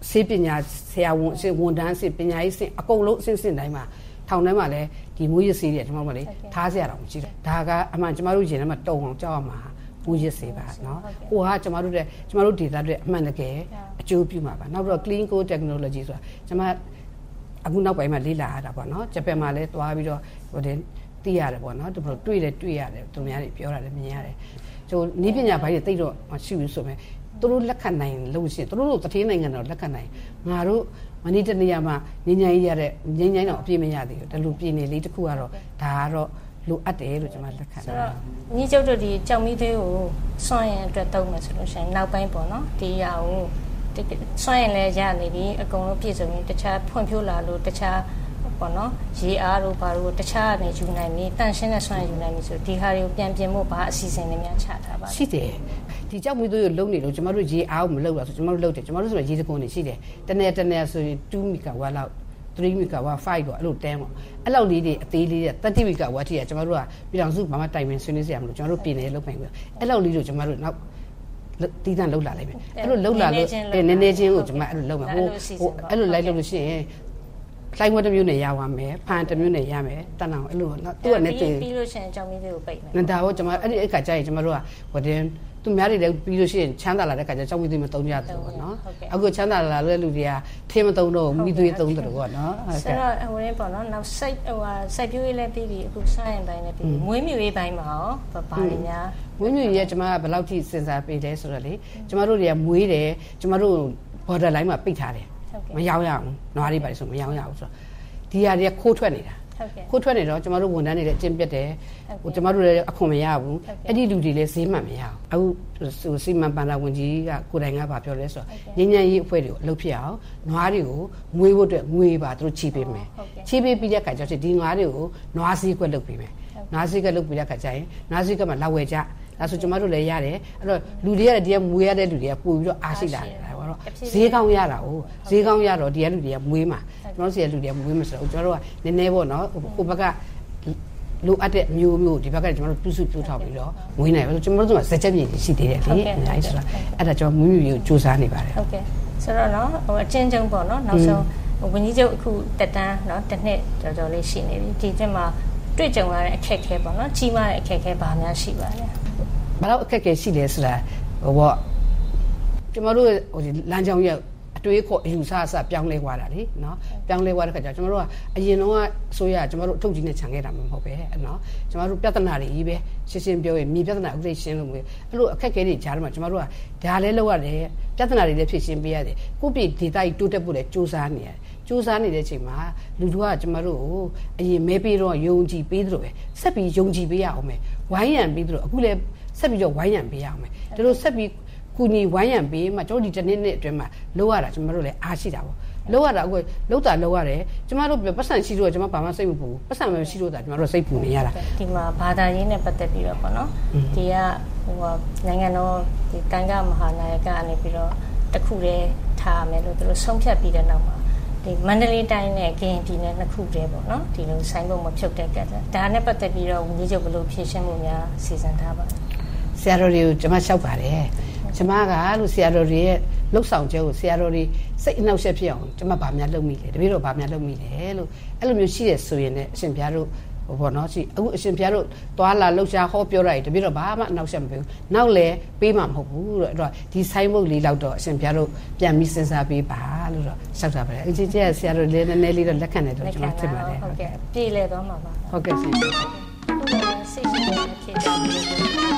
S12: ဆေးပညာဆရာဝန်အဆင့်ဝန်ထမ်းအဆင့်ပညာရေးအဆင့်အကုန်လုံးအဆင့်အဆင့်တိုင်းမှာထောင်ထဲမှာလည်းဒီမွေးရစေးတွေကျွန်တော်တို့ကလေထားစရာတော့မရှိတော့ဒါကအမှန်ကျွန်တော်တို့ရင်ထဲမှာတုံအောင်ကြောက်ရမှာမွေးရစေးပါနော်ဟိုဟာကျွန်တော်တို့တဲ့ကျွန်တော်တို့ data တွေအမှန်တကယ်အကျိုးပြုမှာပါနောက်ပြီးတော့ clean code technology ဆိုတာကျွန်မအခုနောက်ပိုင်းမှာလေ့လာရတာပေါ့နော်ဂျပန်မှာလည်းသွားပြီးတော့ဟိုတင်သိရတယ်ပေါ့နော်သူတို့တွေ့တယ်တွေ့ရတယ်သူများတွေပြောတာလည်းမြင်ရတယ်ဟိုနည်းပညာဘိုင်းတွေတိတ်တော့မရှိဘူးဆိုပေမဲ့သူတို့လက်ခံနိုင်လို့ရှိရင်သူတို့တို့တတိယနိုင်ငံတော့လက်ခံနိုင်ငါတို့မနေ့တနေ့မှငញ្ញိုင်းရတဲ့ငញ្ញိုင်းတော့အပြည့်မရသေးဘူးဒါလိုပြည်နေလေးတစ်ခုကတော့ဒါကတော့လိုအပ်တယ်လို့ကျွန်မလက်ခံတယ်
S11: ညီကျုပ်တို့ဒီကြောင်မီးသေးကိုစွန့်ရင်အတွက်သုံးမယ်ဆိုလို့ရှိရင်နောက်ပိုင်းပေါ့နော်ဒီအရာကိုစွန့်ရင်လည်းရနေပြီအကုန်လုံးပြည့်စုံရင်တခြားဖွံ့ဖြိုးလာလို့တခြားပေါ့နော်ရေအားတို့ဘာတို့တခြားကနေယူနိုင်ပြီတန့်ရှင်းတဲ့စွမ်းယူနိုင်ပြီဆိုဒီဟာတွေကိုပြန်ပြင်ဖို့ဘာအစီအစဉ်တွေများချထားပါလဲ
S12: ရှိတယ်ဒီကြောက်မီးသွေးကိုလုံနေလို့ကျမတို့ရေအားကိုမလုံတော့ဆိုကျမတို့လုံတယ်ကျမတို့ဆိုရေစကုံတွေရှိတယ်တနေ့တနေ့ဆိုရင်two megawatt လောက်three megawatt fiveတော့အဲ့လိုတန်းပေါ့အဲ့လောက်လေးတွေအသေးလေးတွေthirty megawatt ထိကကျမတို့ကပြည်တော်စုဘာမှတိုင်ပင်ဆွေးနွေးစရာမလိုကျမတို့ပြင်နေလုံပိုင်ပြီအဲ့လောက်လေးတို့ကျမတို့နောက်တီးတန့်လှုပ်လာလိုက်မယ်အဲ့လိုလှုပ်လာလို့နည်းနည်းချင်းကိုကျမအဲ့လိုလှုပ်မယ်ဟိုဟိုအဲ့လိုလိုက်လို့လို့ရှိရင်လိုက်ဝတ်တစ်မျိုးနဲ့ရပါမယ်ဖန်တစ်မျိုးနဲ့ရမယ်တန်းအောင်အဲ့လိုနော်သူကလည်း
S11: ပြီးလို့ရှိရင်ကြောင်မီးတွေကိုပိတ်မယ်
S12: ဒါတော့ကျွန်မအဲ့ဒီအခါကျရင်ကျွန်တော်တို့ကဟိုတင်သူများတွေလည်းပြီးလို့ရှိရင်ချမ်းသာလာတဲ့အခါကျကြောင်မီးတွေမတုံးကြဘူးပေါ့နော်အခုချမ်းသာလာတဲ့လူတွေကထင်းမတုံးတော့မီးသွေးတုံးတယ်ပေါ့နော်
S11: ဆိုတော့ဟိုရင်းပေါ့နော်နောက်စိုက်ဟိုဟာစိုက်ပျိုးရေးလည်းပြီးပြီအခုစိုက်ရင်ပိုင်းလည်းပြီးပြီမွေးမြူရေးပိုင်းမှာရောဘာတွေများ
S12: မွေးမြူရေးကျွန်မကဘယ်လောက်ထိစဉ်းစားပေးလဲဆိုတော့လေကျွန်တော်တို့တွေကမွေးတယ်ကျွန်တော်တို့ border line မှာပိတ်ထားတယ်မရောက်ရအောင်နွားတွေပါဆိုမရောက်ရအောင်ဆိုတော့ဒီဟာတွေကခိုးထွက်နေတာခိုးထွက်နေတော့ကျမတို့ဝန်ထမ်းတွေလည်းအကျင့်ပြတ်တယ်ဟိုကျမတို့လည်းအခွန်မရဘူးအဲ့ဒီလူတွေလည်းဈေးမှန်မရဘူးအခုစီမံဘဏ္ဍာဝန်ကြီးကကိုယ်တိုင်ကဗာပြောလဲဆိုတော့ငញ្ញရေးအဖွဲ့တွေကိုအလုပ်ဖြစ်အောင်နွားတွေကိုငွေဖို့အတွက်ငွေပါသူတို့ချီးပေးမယ်ချီးပေးပြီးတဲ့အခါကျတော့ဒီနွားတွေကိုနွားစည်းကွက်လုပ်ပေးမယ်နွားစည်းကွက်လုပ်ပြီးတဲ့အခါကျရင်နွားစည်းကွက်မှာလောက်ဝယ်ကြဒါဆိုကျမတို့လည်းရတယ်အဲ့တော့လူတွေကဒီကမွေးရတဲ့လူတွေကပို့ပြီးတော့အားရှိလာတယ်ပေါ့နော်ဈေးကောင်းရတာ哦ဈေးကောင်းရတော့ဒီကလူတွေကမွေးမှာကျွန်တော်တို့စီကလူတွေကမွေးမှာဆိုတော့ကျွန်တော်တို့ကနည်းနည်းပေါ့နော်ဟိုဘက်ကလိုအပ်တဲ့မျိုးမျိုးဒီဘက်ကကျွန်တော်တို့ပြုစုပြုထောက်ပြီးတော့မွေးနိုင်ပါဆိုကျွန်တော်တို့ကစက်ချက်မြေရှိသေးတယ်လေအဲ့ဒါဆိုတာအဲ့ဒါကျွန်တော်မွေးမြူရေးကိုစူးစမ်းနေပါတယ်
S11: ဟုတ်ကဲ့ဆိုတော့နော်ဟိုအချင်းချင်းပေါ့နော်နောက်ဆုံးဝန်ကြီးချုပ်အခုတက်တန်းနော်တစ်နှစ်တော်တော်လေးရှိနေပြီဒီကျမှတွေ့ကြုံရတဲ့အခက်အခဲပေါ့နော်ကြီးမားတဲ့အခက်အခဲဘာများရှိပါလဲ
S12: ဘာလို့အခက်အခဲရှိလဲဆိုတာဟိုပေါ့ကျွန်တော်တို့ဟိုလမ်းကြောင်းရဲ့အတွေးခေါ်အယူဆအစပြောင်းလဲသွားတာလေနော်ပြောင်းလဲသွားတဲ့ခါကျကျွန်တော်တို့ကအရင်တော့အစိုးရကျွန်တော်တို့အထုပ်ကြီးနဲ့ခြံခဲ့တာမဟုတ်ပဲနော်ကျွန်တော်တို့ပြဿနာတွေကြီးပဲရှင်းရှင်းပြောရင်မြေပြဿနာဥပဒေရှင်းလို့မျိုးအဲ့လိုအခက်အခဲတွေကြားထဲမှာကျွန်တော်တို့ကဒါလည်းလောက်ရတယ်ပြဿနာတွေလည်းဖြေရှင်းပေးရတယ်ကိုယ့်ပြည်ဒေသကြီးတိုးတက်ဖို့လည်းစူးစမ်းနေရတယ်စူးစမ်းနေတဲ့အချိန်မှာလူတို့ကကျွန်တော်တို့အရင်မဲပေးတော့ယုံကြည်ပေးသလိုပဲဆက်ပြီးယုံကြည်ပေးရအောင်မယ်ဝိုင်းရံပေးသလိုအခုလည်းဆက်ပြီးတော့ဝိုင်းရံပေးရအောင်မယ်ဒါလို့ဆက်ပြီးကူညီဝိုင်းရံပေးမှကျွန်တော်ဒီတစ်နှစ်နှစ်အတွင်းမှာလောက်ရတာကျွန်တော်တို့လည်းအားရှိတာပေါ့လောက်ရတာအခုလောက်တာလောက်ရတယ်ကျွန်တော်တို့ပတ်စံရှိလို့ကျွန်တော်ဘာမှစိတ်မပူဘူးပတ်စံမရှိလို့တာကျွန်တော်တို့စိတ်ပူနေရတာ
S11: ဒီမှာဘာသာရေးနဲ့ပတ်သက်ပြီးတော့ပေါ့နော်ဒီကဟိုနိုင်ငံတော်ဒီကံကမဟာနာယကအနေပြီးတော့တခုတည်းထားမယ်လို့သူတို့ဆုံးဖြတ်ပြီးတဲ့နောက်မှာဒီမန္တလေးတိုင်းနဲ့ကရင်ပြည်နယ်နှစ်ခုတည်းပေါ့နော်ဒီလိုဆိုင်းဘုတ်မဖြုတ်တဲ့ကတ်ဒါနဲ့ပတ်သက်ပြီးတော့ဝန်ကြီးချုပ်ဘယ်လိုဖြေရှင်းမှုများစီစဉ်ထားပါလဲ
S12: ဆရာတော်တွေကိုကျွန်မလျှောက်ပါတယ်ကျွန်မကလို့ဆရာတော်တွေရဲ့လှုပ်ဆောင်ချက်ကိုဆရာတော်တွေစိတ်အနှောက်အယှက်ဖြစ်အောင်ကျွန်မဗာများလုပ်မိတယ်တပည့်တော်ဗာများလုပ်မိတယ်လို့အဲ့လိုမျိုးရှိတယ်ဆိုရင်လည်းအရှင်ဘုရားတို့ဟိုပေါ့နော်ရှိအခုအရှင်ဘုရားတို့သွားလာလှုပ်ရှားဟောပြောရတယ်တပည့်တော်ဘာမှအနှောက်အယှက်မပေးဘူးနောက်လည်းပေးမှာမဟုတ်ဘူးတော့အဲ့တော့ဒီဆိုင်ဘုတ်လေးလောက်တော့အရှင်ဘုရားတို့ပြန်ပြီးစဉ်းစားပေးပါလို့တော့လျှောက်တာပါတယ်အချင်းချင်းဆရာတို့လည်းနည်းနည်းလေးတော့လက်ခံတယ်တော့ကျွန်တော်ထင်ပါတယ်
S11: ဟုတ်ကဲ့ပြေးလဲသွားမှာပါ
S12: ဟုတ်ကဲ့ရှင်စိတ်
S11: ရှိတဲ့ဖြေချင်တယ်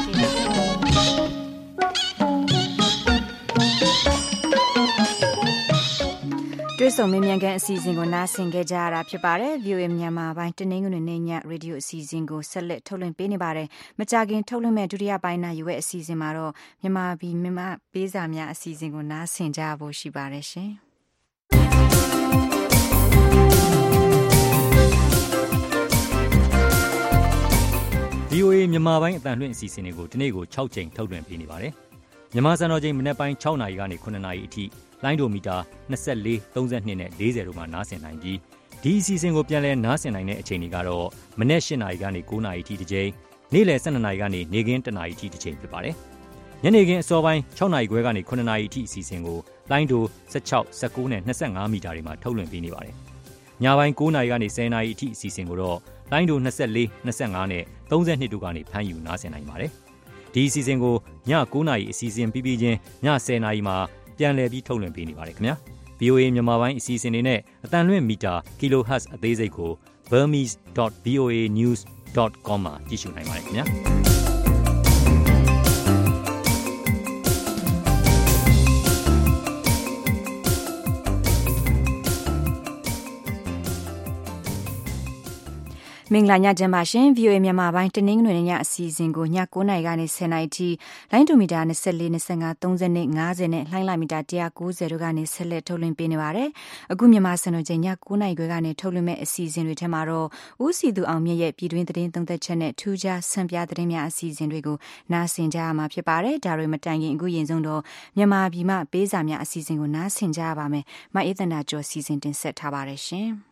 S2: တွေ့ဆုံမေးမြန်းခန်းအစီအစဉ်ကိုနားဆင်ခဲ့ကြရတာဖြစ်ပါတယ် ဗီအိုအေ မြန်မာပိုင်းတနင်္ဂနွေနေ့ညရေဒီယိုအစီအစဉ်ကိုဆက်လက်ထုတ်လွှင့်ပေးနေပါတယ်မကြာခင်ထုတ်လွှင့်မဲ့ဒုတိယပိုင်းနာရွေးအစီအစဉ်မှာတော့မြန်မာပြည်မြန်မာပေးစာများအစီအစဉ်ကိုနားဆင်ကြဖို့ရှိပါတယ်ရှင်
S13: ဗီအိုအေ မြန်မာပိုင်းအသံလွှင့်အစီအစဉ်တွေကိုဒီနေ့ကို၆ကြိမ်ထုတ်လွှင့်ပေးနေပါတယ်မြန်မာစံတော်ချိန်မနက်ပိုင်း၆နာရီကနေခုနှစ်နာရီအထိလိုင်းဒိုမီတာ၂၄ ၃၂နဲ့၄၀တို့မှာနားဆင်နိုင်ပြီးဒီအစီအစဉ်ကိုပြန်လည်နားဆင်နိုင်တဲ့အချိန်တွေကတော့မနက်၈နာရီကနေ၉နာရီအထိတစ်ကြိမ်နေ့လယ်၁၂နာရီကနေနေ့ခင်း၁နာရီအထိတစ်ကြိမ်ဖြစ်ပါတယ်ညနေခင်းအစောပိုင်း၆နာရီခွဲကနေခုနှစ်နာရီအထိအစီအစဉ်ကိုလိုင်းဒို၁၆ ၁၉နဲ့၂၅မီတာတွေမှာထုတ်လွှင့်ပေးနေပါတယ်။ညပိုင်း၉နာရီကနေ၁၀နာရီအထိအစီအစဉ်ကိုတော့လိုင်းဒို၂၄ ၂၅နဲ့၃၂တို့ကနေဖမ်းယူနားဆင်နိုင်ပါတယ်။ဒီအစီအစဉ်ကိုည၉နာရီအစီအစဉ်ပြီးပြီးချင်းည၁၀နာရီမှာပြန်လည်ပြီးထုတ်လွှင့်ပေးနေပါတယ်ခင်ဗျာ။ဗွီအိုအေ မြန်မာပိုင်းအစီအစဉ်တွေနဲ့အတန်လွင့်မီတာ kilohertz အသေးစိတ်ကို burmese dot v o a news dot com မှာကြည့်ရှုနိုင်ပါတယ်ခင်ဗျာ။
S2: မင်္ဂလာညချမ်းပါရှင် ဗီအိုအေ မြန်မာပိုင်းတနင်္ဂနွေနေ့ညအစီအစဉ်ကိုည၉နာရီကနေ၁၀နာရီထိလိုင်းဒိုမီတာ၂၄ ၂၅ ၃၀ ၅၀နဲ့လှိုင်းလာမီတာ၁၉၀တို့ကနေဆက်လက်ထုတ်လွှင့်ပေးနေပါတယ်။အခုမြန်မာစံတော်ချိန်ည၉နာရီခွဲကနေထုတ်လွှင့်မဲ့အစီအစဉ်တွေထဲမှာတော့ဦးစီသူအောင်မြင့်ရဲ့ပြည်တွင်းသတင်းသုံးသက်ချက်နဲ့ထူးခြားဆံပြသတင်းများအစီအစဉ်တွေကိုနားဆင်ကြရမှာဖြစ်ပါတယ်။ဒါတွေမတိုင်ခင်အခုရင်ဆုံးတော့မြန်မာပြည်မှပေးစာများအစီအစဉ်ကိုနားဆင်ကြရပါမယ်။မအေးသန္တာကျော်စီစဉ်တင်ဆက်ထားပါတယ်ရှင်။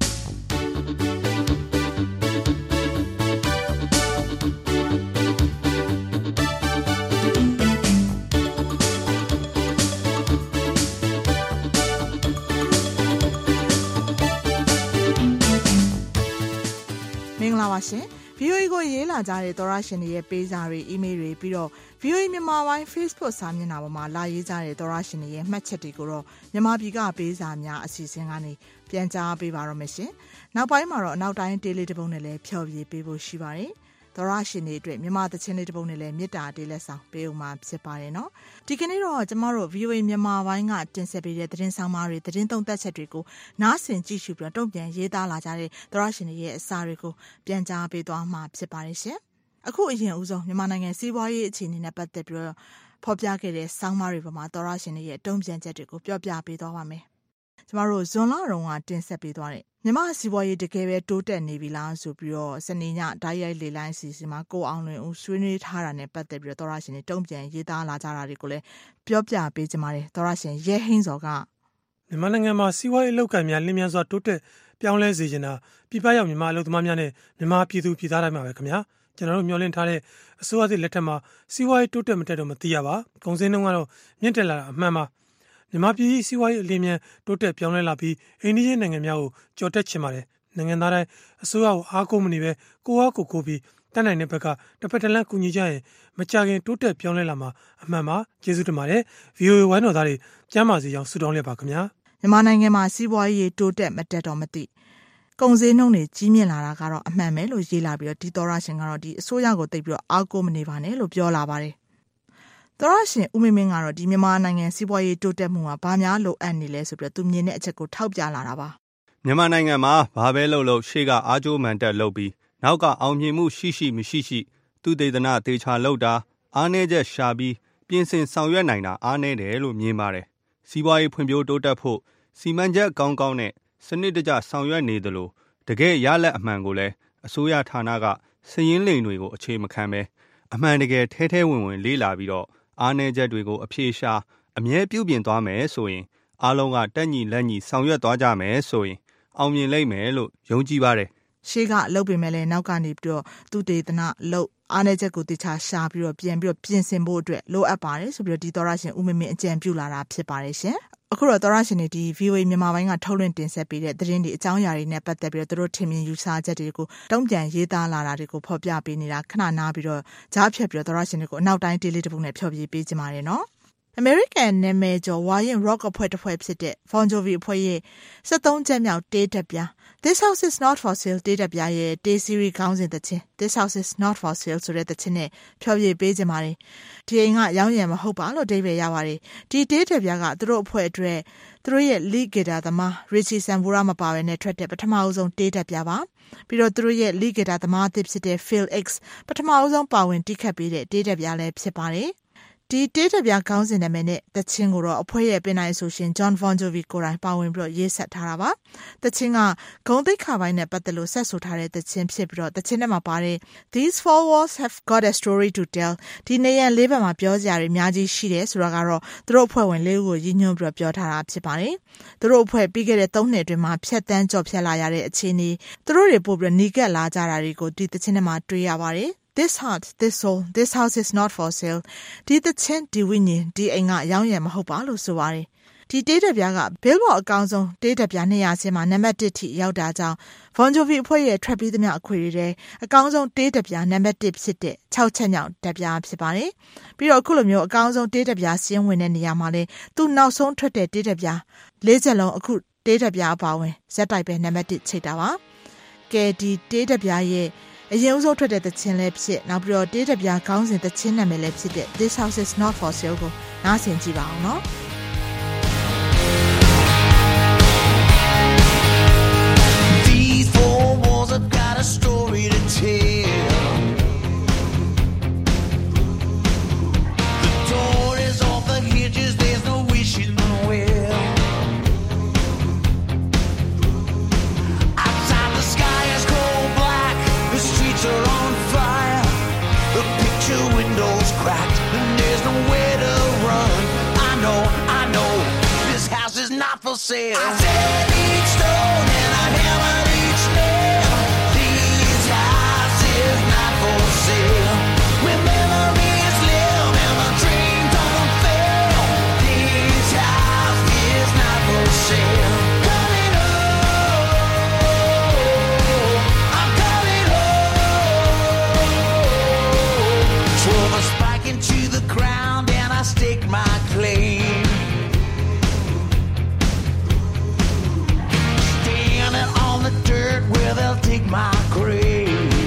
S14: မင်္ဂလာပါရှင် ဗီအိုအေ ကိုရေးလာကြတဲ့သောရရှင်တွေရဲ့ပေးစာတွေအီးမေးလ်တွေပြီးတော့ ဗီအိုအေ မြန်မာပိုင်း Facebook စာမျက်နှာပေါ်မှာလာရေးကြတဲ့သောရရှင်တွေရဲ့မှတ်ချက်တွေကိုတော့မြန်မာပြည်ကပေးစာများအစီအစဉ်ကနေပြန်ကြားပေးပါတော့မယ်ရှင်နောက်ပိုင်းမှာတော့အနောက်တိုင်းတေးလေးတစ်ပုဒ်နဲ့လည်းဖျော်ဖြေပေးဖို့ရှိပါတယ်သောရရှင်တွေအတွက်မြန်မာသချင်းလေးတစ်ပုဒ်နဲ့လည်းမေတ္တာတေးလက်ဆောင်ပေးဦးမှာဖြစ်ပါတယ်နော်ဒီကနေ့တော့ကျမတို့ ဗီအိုအေ မြန်မာပိုင်းကတင်ဆက်ပေးတဲ့သတင်းဆောင်မတွေသတင်းသုံးသပ်ချက်တွေကိုနားဆင်ကြည့်ရှုပြီးတော့တုံ့ပြန်ရေးသားလာကြတဲ့သောရရှင်တွေရဲ့အစာတွေကိုပြန်ကြားပေးသွားမှာဖြစ်ပါတယ်ရှင်အခုအရင်ဦးဆုံးမြန်မာနိုင်ငံစီးပွားရေးအခြေအနေနဲ့ပတ်သက်ပြီးတော့ဖော်ပြခဲ့တဲ့ဆောင်းပါးတွေပေါ်မှာသောရရှင်တွေရဲ့တုံ့ပြန်ချက်တွေကိုပြောပြပေးသွားပါမယ်ကျမတို့ဇွန်လတုန်းကတင်ဆက်ပေးသွားတဲ့မြန်မာစီးပွားရေးတကယ်ပဲတိုးတက်နေပြီလားဆိုပြီးတော့စနေညဓာတ်ရိုက်လေလိုင်းစီစီမှာကိုအောင်လွင်ဦးဆွေးနွေးထားတာနဲ့ပတ်သက်ပြီးတော့သောရရှင်တွေတုံ့ပြန်ရေးသားလာကြတာတွေကိုလည်းပြောပြပေးကြပါတယ်သောရရှင်ရဲဟင်းစော်က
S15: မြန်မာနိုင်ငံမှာစီးပွားရေးအလုပ်ကိုင်များလင်းမြန်စွာတိုးတက်ပြောင်းလဲစေချင်တာပြည်ပရောက်မြန်မာအလုပ်သမားများနဲ့မြန်မာပြည်သူပြည်သားတိုင်းမှာပဲခင်ဗျာကျွန်တော်တို့မျှော်လင့်ထားတဲ့အစိုးရသစ်လက်ထက်မှာစီးပွားရေးတိုးတက်မတက်တော့မသိရပါကုန်စည်နှုန်းကတော့မြင့်တက်လာတာအမှန်ပါမြန်မာပြည်စီးပွားရေးအလင်းမြန်တိုးတက်ပြောင်းလဲလာပြီးအိန္ဒိယနိုင်ငံများကိုကြော်တက်ချင်ပါတယ်နိုင်ငံသားတိုင်းအစိုးရကိုအားကိုးမနေပဲကိုအားကိုကိုပြီးတတ်နိုင်တဲ့ဘက်ကတစ်ဖက်တစ်လမ်းကူညီကြရင်မကြခင်တိုးတက်ပြောင်းလဲလာမှာအမှန်ပါကျေးဇူးတင်ပါတယ် ဗီအိုအေ ဝိုင်းတော်သားတွေကျမ်းမာစေကြောင်းဆုတောင်းလိုက်ပါခင်ဗျာ
S14: မြန်မာနိုင်ငံမှာစီးပွားရေးတိုးတက်မတက်တော့မသိကုန်စည်နှုန်းတွေကြီးမြင့်လာတာကတော့အမှန်ပဲလို့ရေးလာပြီးတော့ဒီသောရရှင်ကတော့ဒီအစိုးရကိုသိပြီးတော့အားကိုးမနေပါနဲ့လို့ပြောလာပါတယ်သောရရှင်ဦးမင်းမင်းကတော့ဒီမြန်မာနိုင်ငံစီးပွားရေးတိုးတက်မှုမှာဘာများလိုအပ်နေလဲဆိုပြီးတော့သူမြင်တဲ့အချက်ကိုထောက်ပြလာတာပါ
S16: မြန်မာနိုင်ငံမှာဘာပဲလုပ်လို့ရှေ့ကအားကြိုးမှန်တက်လုပ်ပြီးနောက်ကအောင်မြင်မှုရှိရှိမရှိရှိသူတေသနာတေချာလုပ်တာအားနည်းချက်ရှာပြီးပြင်ဆင်ဆောင်ရွက်နိုင်တာအားနည်းတယ်လို့မြင်ပါတယ်စီးပွားရေးဖွံ့ဖြိုးတိုးတက်ဖို့စီမံချက်ကောင်းကောင်းနဲ့စနစ်တကျဆောင်ရွက်နေသလိုတကယ်ရလက်အမှန်ကိုလည်းအစိုးရဌာနကစည်ရင်းလိမ်တွေကိုအခြေမခံပဲအမှန်တကယ်ထဲထဲဝင်ဝင်လေးလာပြီးတော့အားနည်းချက်တွေကိုအပြေရှာအမြဲပြုပြင်သွားမယ်ဆိုရင်အားလုံးကတက်ညီလက်ညီဆောင်ရွက်သွားကြမယ်ဆိုရင်အောင်မြင်လိမ့်မယ်လို့ယုံကြည်ပါတယ်
S14: ရှေ့ကလုပ်ပေမဲ့လည်းနောက်ကနေပြီးတော့သူတေသနာလုပ်အားနည်းချက်ကိုတခြားရှာပြီးတော့ပြန်ပြီးတော့ပြင်ဆင်ဖို့အတွက်လိုအပ်ပါတယ်ဆိုပြီးတော့ဒီသောရရှင်ဦးမင်းမင်းအကြံပြုလာတာဖြစ်ပါတယ်ရှင်အခုတော့သောရရှင်တွေဒီ ဗီအိုအေ မြန်မာပိုင်းကထုတ်လွှင့်တင်ဆက်ပေးတဲ့သတင်းတွေအကြောင်းအရာတွေနဲ့ပတ်သက်ပြီးတော့သူတို့ထင်မြင်ယူဆချက်တွေကိုတုံ့ပြန်ရေးသားလာတာတွေကိုဖော်ပြပေးနေတာခဏနားပြီးတော့ကြားဖြတ်ပြီးတော့သောရရှင်တွေကိုအနောက်တိုင်းတေးလေးတစ်ပုဒ်နဲ့ဖျော်ဖြေပေးကြပါရနော်အမေရိကန်နာမည်ကျော်ဝါရင် rock အဖွဲ့တစ်ဖွဲ့ဖြစ်တဲ့ Bon Jovi အဖွဲ့ရဲ့စက်သုံးချက်မြောက်တေးတက်ပြား This House is Not for Sale တေးတက်ပြားရဲ့တေး series ခေါင်းစဉ်သချင်း This House is Not for Sale ဆိုတဲ့သချင်းနဲ့ဖျော်ဖြေပေးကြပါတယ်ဒီအိမ်ကရောင်းရံမဟုတ်ပါလို့အဓိပ္ပာယ်ရပါတယ်ဒီတေးတက်ပြားကသူတို့အဖွဲ့အတွက်သူတို့ရဲ့ lead guitar သမား Richie Sambora မပါဘဲနဲ့ထွက်တဲ့ပထမအဆုံးတေးတက်ပြားပါပြီးတော့သူတို့ရဲ့ lead guitar သမားအသစ်ဖြစ်တဲ့ Phil X ပထမအဆုံးပါဝင်တီးခတ်ပေးတဲ့တေးတက်ပြားလည်းဖြစ်ပါတယ်ဒီတေးတပြားခေါင်းစဉ်နာမည်နဲ့တချင်းကိုတော့အဖွဲ့ရဲ့ပင်နိုင်ဆိုရှင် John Bon Jovi ကိုယ်တိုင်ပါဝင်ပြီးတော့ရေးဆက်ထားတာပါတချင်းကဂုဏ်သိက္ခာပိုင်းနဲ့ပတ်သက်လို့ဆက်ဆိုထားတဲ့တချင်းဖြစ်ပြီးတော့တချင်းထဲမှာပါတဲ့ These four walls have got a story to tell ဒီနေရာလေးဘက်မှာပြောစရာတွေအများကြီးရှိတယ်ဆိုတော့ကတော့သူတို့အဖွဲ့ဝင်လေးဦးကိုရည်ညွှန်းပြီးတော့ပြောထားတာဖြစ်ပါတယ်သူတို့အဖွဲ့ပြီးခဲ့တဲ့သုံးနှစ်အတွင်းမှာဖြတ်တန်းကြော်ဖြတ်လာရတဲ့အခြေအနေသူတို့တွေပို့ပြီးနီးကပ်လာကြတာတွေကိုဒီတချင်းထဲမှာတွေ့ရပါတယ်This heart, this soul, this house is not for sale. ဒီသချင်းဒီဝိညာဉ်ဒီအိမ်ကရောင်းရံမဟုတ်ပါလို့ဆိုပါတယ်ဒီတေးတက်ပြားက Billboard အကောင်းဆုံးတေးတက်ပြားနှစ်ရာဆင်းမှာနံပါတ်တစ်ထိရောက်တာကြောင့် Bon Jovi အဖွဲ့ရဲ့ထွက်ပြီးသမျှအခွေတွေထဲအကောင်းဆုံးတေးတက်ပြားနံပါတ်တစ်ဖြစ်တဲ့၆ချက်မြောက်တက်ပြားဖြစ်ပါတယ်။ပြီးတော့အခုလိုမျိုးအကောင်းဆုံးတေးတက်ပြားစီးရင်ဝင်တဲ့နေရာမှာလဲသူနောက်ဆုံးထွက်တဲ့တေးတက်ပြားလေးချက်လုံးအခုတေးတက်ပြားအပါဝင်ဇက်တိုက်ပဲနံပါတ်တစ်ချိတ်တာပါ။ကဲဒီတေးတက်ပြားရဲ့အရင်ဦးဆုံးထွက်တဲ့သချင်းလည်းဖြစ်နောက်ပြီးတော့တေးတက်ပြားခေါင်းစဉ်သချင်းနာမည်လည်းဖြစ်တဲ့ This House Is Not For Sale ကိုနားဆင်ကြည့်ပါအောင်နော်။
S17: I've got a story to tell. The door is off the hinges, there's no wishing well. Outside the sky is cold black, the streets are on fire. The picture windows cracked, and there's nowhere to run. I know, I know, this house is not for sale. I said each stone and I hammered each nail. When memories live and the dream don't fail, this house is not for sale. Coming home, I'm coming home. Drove a spike into the ground and I staked my claim. Standing on the dirt where they'll dig my grave.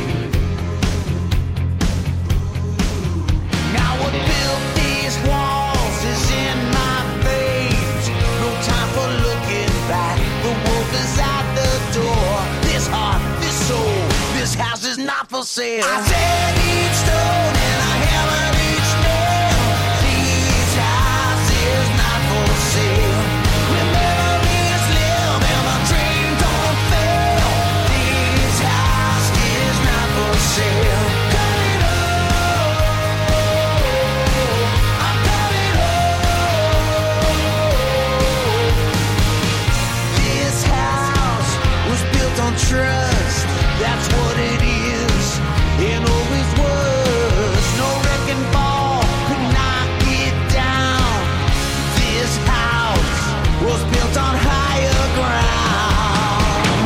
S17: Walls is in my veins. No time for looking back. The wolf is at the door. This heart, this soul, this house is not for sale. I said each stone and I hammered each nail. This house is not for sale. When memories live and my dream don't fail, this house is not for sale. Trust, that's what it is, and always was. No wrecking ball could knock it down. This house was built on higher ground.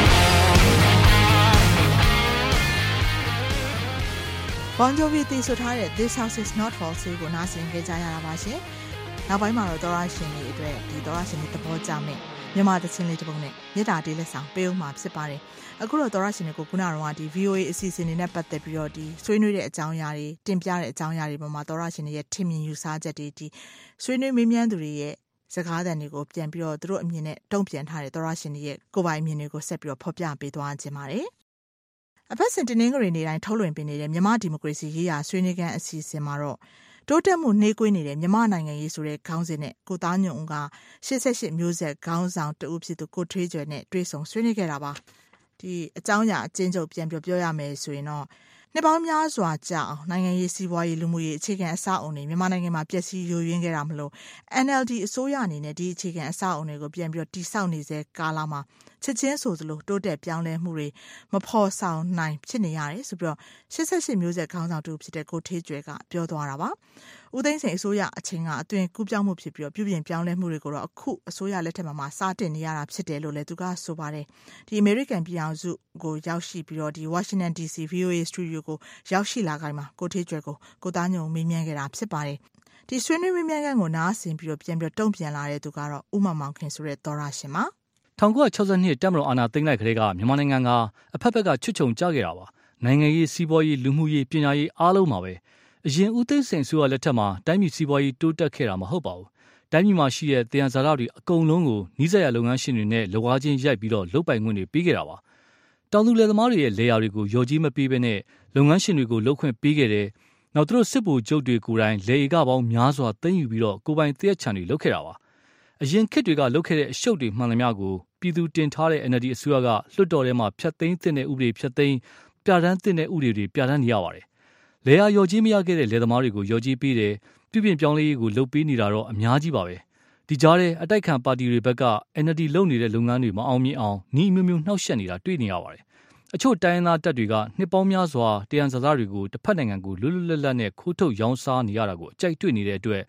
S14: Bon Jovi တည်ဆိုထားတဲ့ This House Is Not For Sale ကိုနားဆင်ကြကြရတာပါရှင်။နောက်ပိုင်းမှာတော့သောရရှင်တွေအတွက်ဒီသောရရှင်တွေသဘောကျမယ်။မြန်မာသချင်းလေးတစ်ပုဒ်နဲ့မြေတာတေးလက်ဆောင်ပေးဦးမှာဖြစ်ပါတယ်။အခုတော့သောရရှင်တွေကိုခုနကတော့ဒီ V O A အစီအစဉ်တွေနဲ့ပတ်သက်ပြီးတော့ဒီဆွေးနွေးတဲ့အကြောင်းအရာတွေတင်ပြတဲ့အကြောင်းအရာတွေပေါ်မှာသောရရှင်တွေရဲ့ထင်မြင်ယူဆချက်တွေဒီဆွေးနွေးမေးမြန်းသူတွေရဲ့စကားသံတွေကိုပြန်ပြီးတော့သူတို့အမြင်နဲ့တုံ့ပြန်ထားတဲ့သောရရှင်တွေရဲ့ကိုယ်ပိုင်အမြင်တွေကိုဆက်ပြီးတော့ဖော်ပြပေးသွားခြင်းပါတယ်။အပတ်စဉ်တင်းငွေနေတိုင်းထုတ်လွှင့်ပေးနေတဲ့မြန်မာဒီမိုကရေစီရေးရာဆွေးနွေးခန်းအစီအစဉ်မှာတော့တိုးတက်မှုနှေးကွေးနေတဲ့မြန်မာနိုင်ငံရေးဆိုတဲ့ခေါင်းစဉ်နဲ့ကိုသားညွန့်ဦးကရှစ်ဆယ့်ရှစ်မျိုးဆက်ခေါင်းဆောင်တဦးဖြစ်သူကိုထွေးကျွယ်နဲ့တွေ့ဆုံဆွေးနွေးခဲ့တာပါဒီအကြောင်းအရာအချင်းချုပ်ပြန်ပြောပြောရမယ်ဆိုရင်တော့နှစ်ပေါင်းများစွာကြာအောင်နိုင်ငံရေးစီးပွားရေးလူမှုရေးအခြေခံအဆောက်အုံတွေမြန်မာနိုင်ငံမှာပျက်စီးယိုယွင်းခဲ့တာမလို့ N L D အစိုးရအနေနဲ့ဒီအခြေခံအဆောက်အုံတွေကိုပြန်ပြီးတည်ဆောက်နေစေကာလမှာချက်ချင်းဆိုသလိုတိုးတက်ပြောင်းလဲမှုတွေမဖော်ဆောင်နိုင်ဖြစ်နေရတယ်ဆိုပြီးတော့ရှစ်ဆယ့်ရှစ်မျိုးဆက်ခေါင်းဆောင်တူဖြစ်တဲ့ကိုထေးကျွဲကပြောသွားတာပါဦးသိန်းစိန်အစိုးရအချင်းကအသွင်ကူးပြောင်းမှုဖြစ်ပြီးတော့ပြုပြင်ပြောင်းလဲမှုတွေကိုတော့အခုအစိုးရလက်ထက်မှာမှစတင်နေရတာဖြစ်တယ်လို့လည်းသူကဆိုပါတယ်ဒီ American ပြည်အောင်စုကိုရောက်ရှိပြီးတော့ဒီ Washington D C V O A Studio ကိုရောက်ရှိလာခိုင်းမှာကိုထေးကျွဲကိုကိုသားညုံမေးမြန်းခဲ့တာဖြစ်ပါတယ်ဒီဆွေးနွေးမေးမြန်းခန်းကိုနားဆင်ပြီးတော့ပြန်ပြီးတုံ့ပြန်လာတဲ့သူကတော့ဥမမောင်ခင်ဆိုတဲ့သောရရှင်ပါ
S7: ၁၉၆၂တက်မတော်အာဏာသိမ်းလိုက်ခရဲကမြန်မာနိုင်ငံကအဖက်ဖက်ကချွတ်ချုံကြခဲ့တာပါနိုင်ငံရေးစီးပွားရေးလူမှုရေးပညာရေးအားလုံးမှာပဲအရင်ဦးသိန်းစိန်ဆိုရလက်ထက်မှာတိုင်းပြည်စီးပွားရေးတိုးတက်ခဲ့တာမဟုတ်ပါဘူးတိုင်းပြည်မှာရှိတဲ့တရားဇာတ်တွေအကုန်လုံးကိုနှီးစက်ရလုပ်ငန်းရှင်တွေနဲ့လောအားချင်းရိုက်ပြီးတော့လုပ်ပိုင်ခွင့်တွေပေးခဲ့တာပါတောင်သူလယ်သမားတွေရဲ့လေယာတွေကိုရော်ကြီးမပေးဘဲနဲ့လုပ်ငန်းရှင်တွေကိုလုပ်ခွင့်ပေးခဲ့တယ်နောက်သူတို့စစ်ဗိုလ်ချုပ်တွေကိုယ်တိုင်လေဧကပေါင်းများစွာသိမ်းယူပြီးတော့ကိုပိုင်တရက်ချန်တွေလုပ်ခဲ့တာပါအရင်ခေတ်တွေကလုပ်ခဲ့တဲ့အရှုပ်တွေမှန်သမျှကိုပြည်သူတင်ထားတဲ့ N L D အစိုးရကလွှတ်တော်ထဲမှာဖျက်သိမ်းတဲ့ဥပဒေဖျက်သိမ်းပြဋ္ဌာန်းတဲ့ဥပဒေတွေပြဋ္ဌာန်းနေရပါတယ်။လေယာရော်ကြီးမရခဲ့တဲ့လယ်သမားတွေကိုရော်ကြီးပေးတယ်ပြုပြင်ပြောင်းလဲရေးကိုလုပ်ပေးနေတာတော့အများကြီးပါပဲ။ဒီကြားထဲအတိုက်ခံပါတီတွေဘက်က N L D လုပ်နေတဲ့လုပ်ငန်းတွေမအောင်မြင်အောင်နှီးမျိုးမျိုးနှောက်ယှက်နေတာတွေ့နေရပါတယ်။အချို့တိုင်းရင်းသားတပ်တွေကနှစ်ပေါင်းများစွာတရားစကားတွေကိုတစ်ဖက်နိုင်ငံကိုလွတ်လွတ်လပ်လပ်နဲ့ခိုးထုတ်ရောင်းစားနေရတာကိုအကြိုက်တွေ့နေတဲ့အတွက်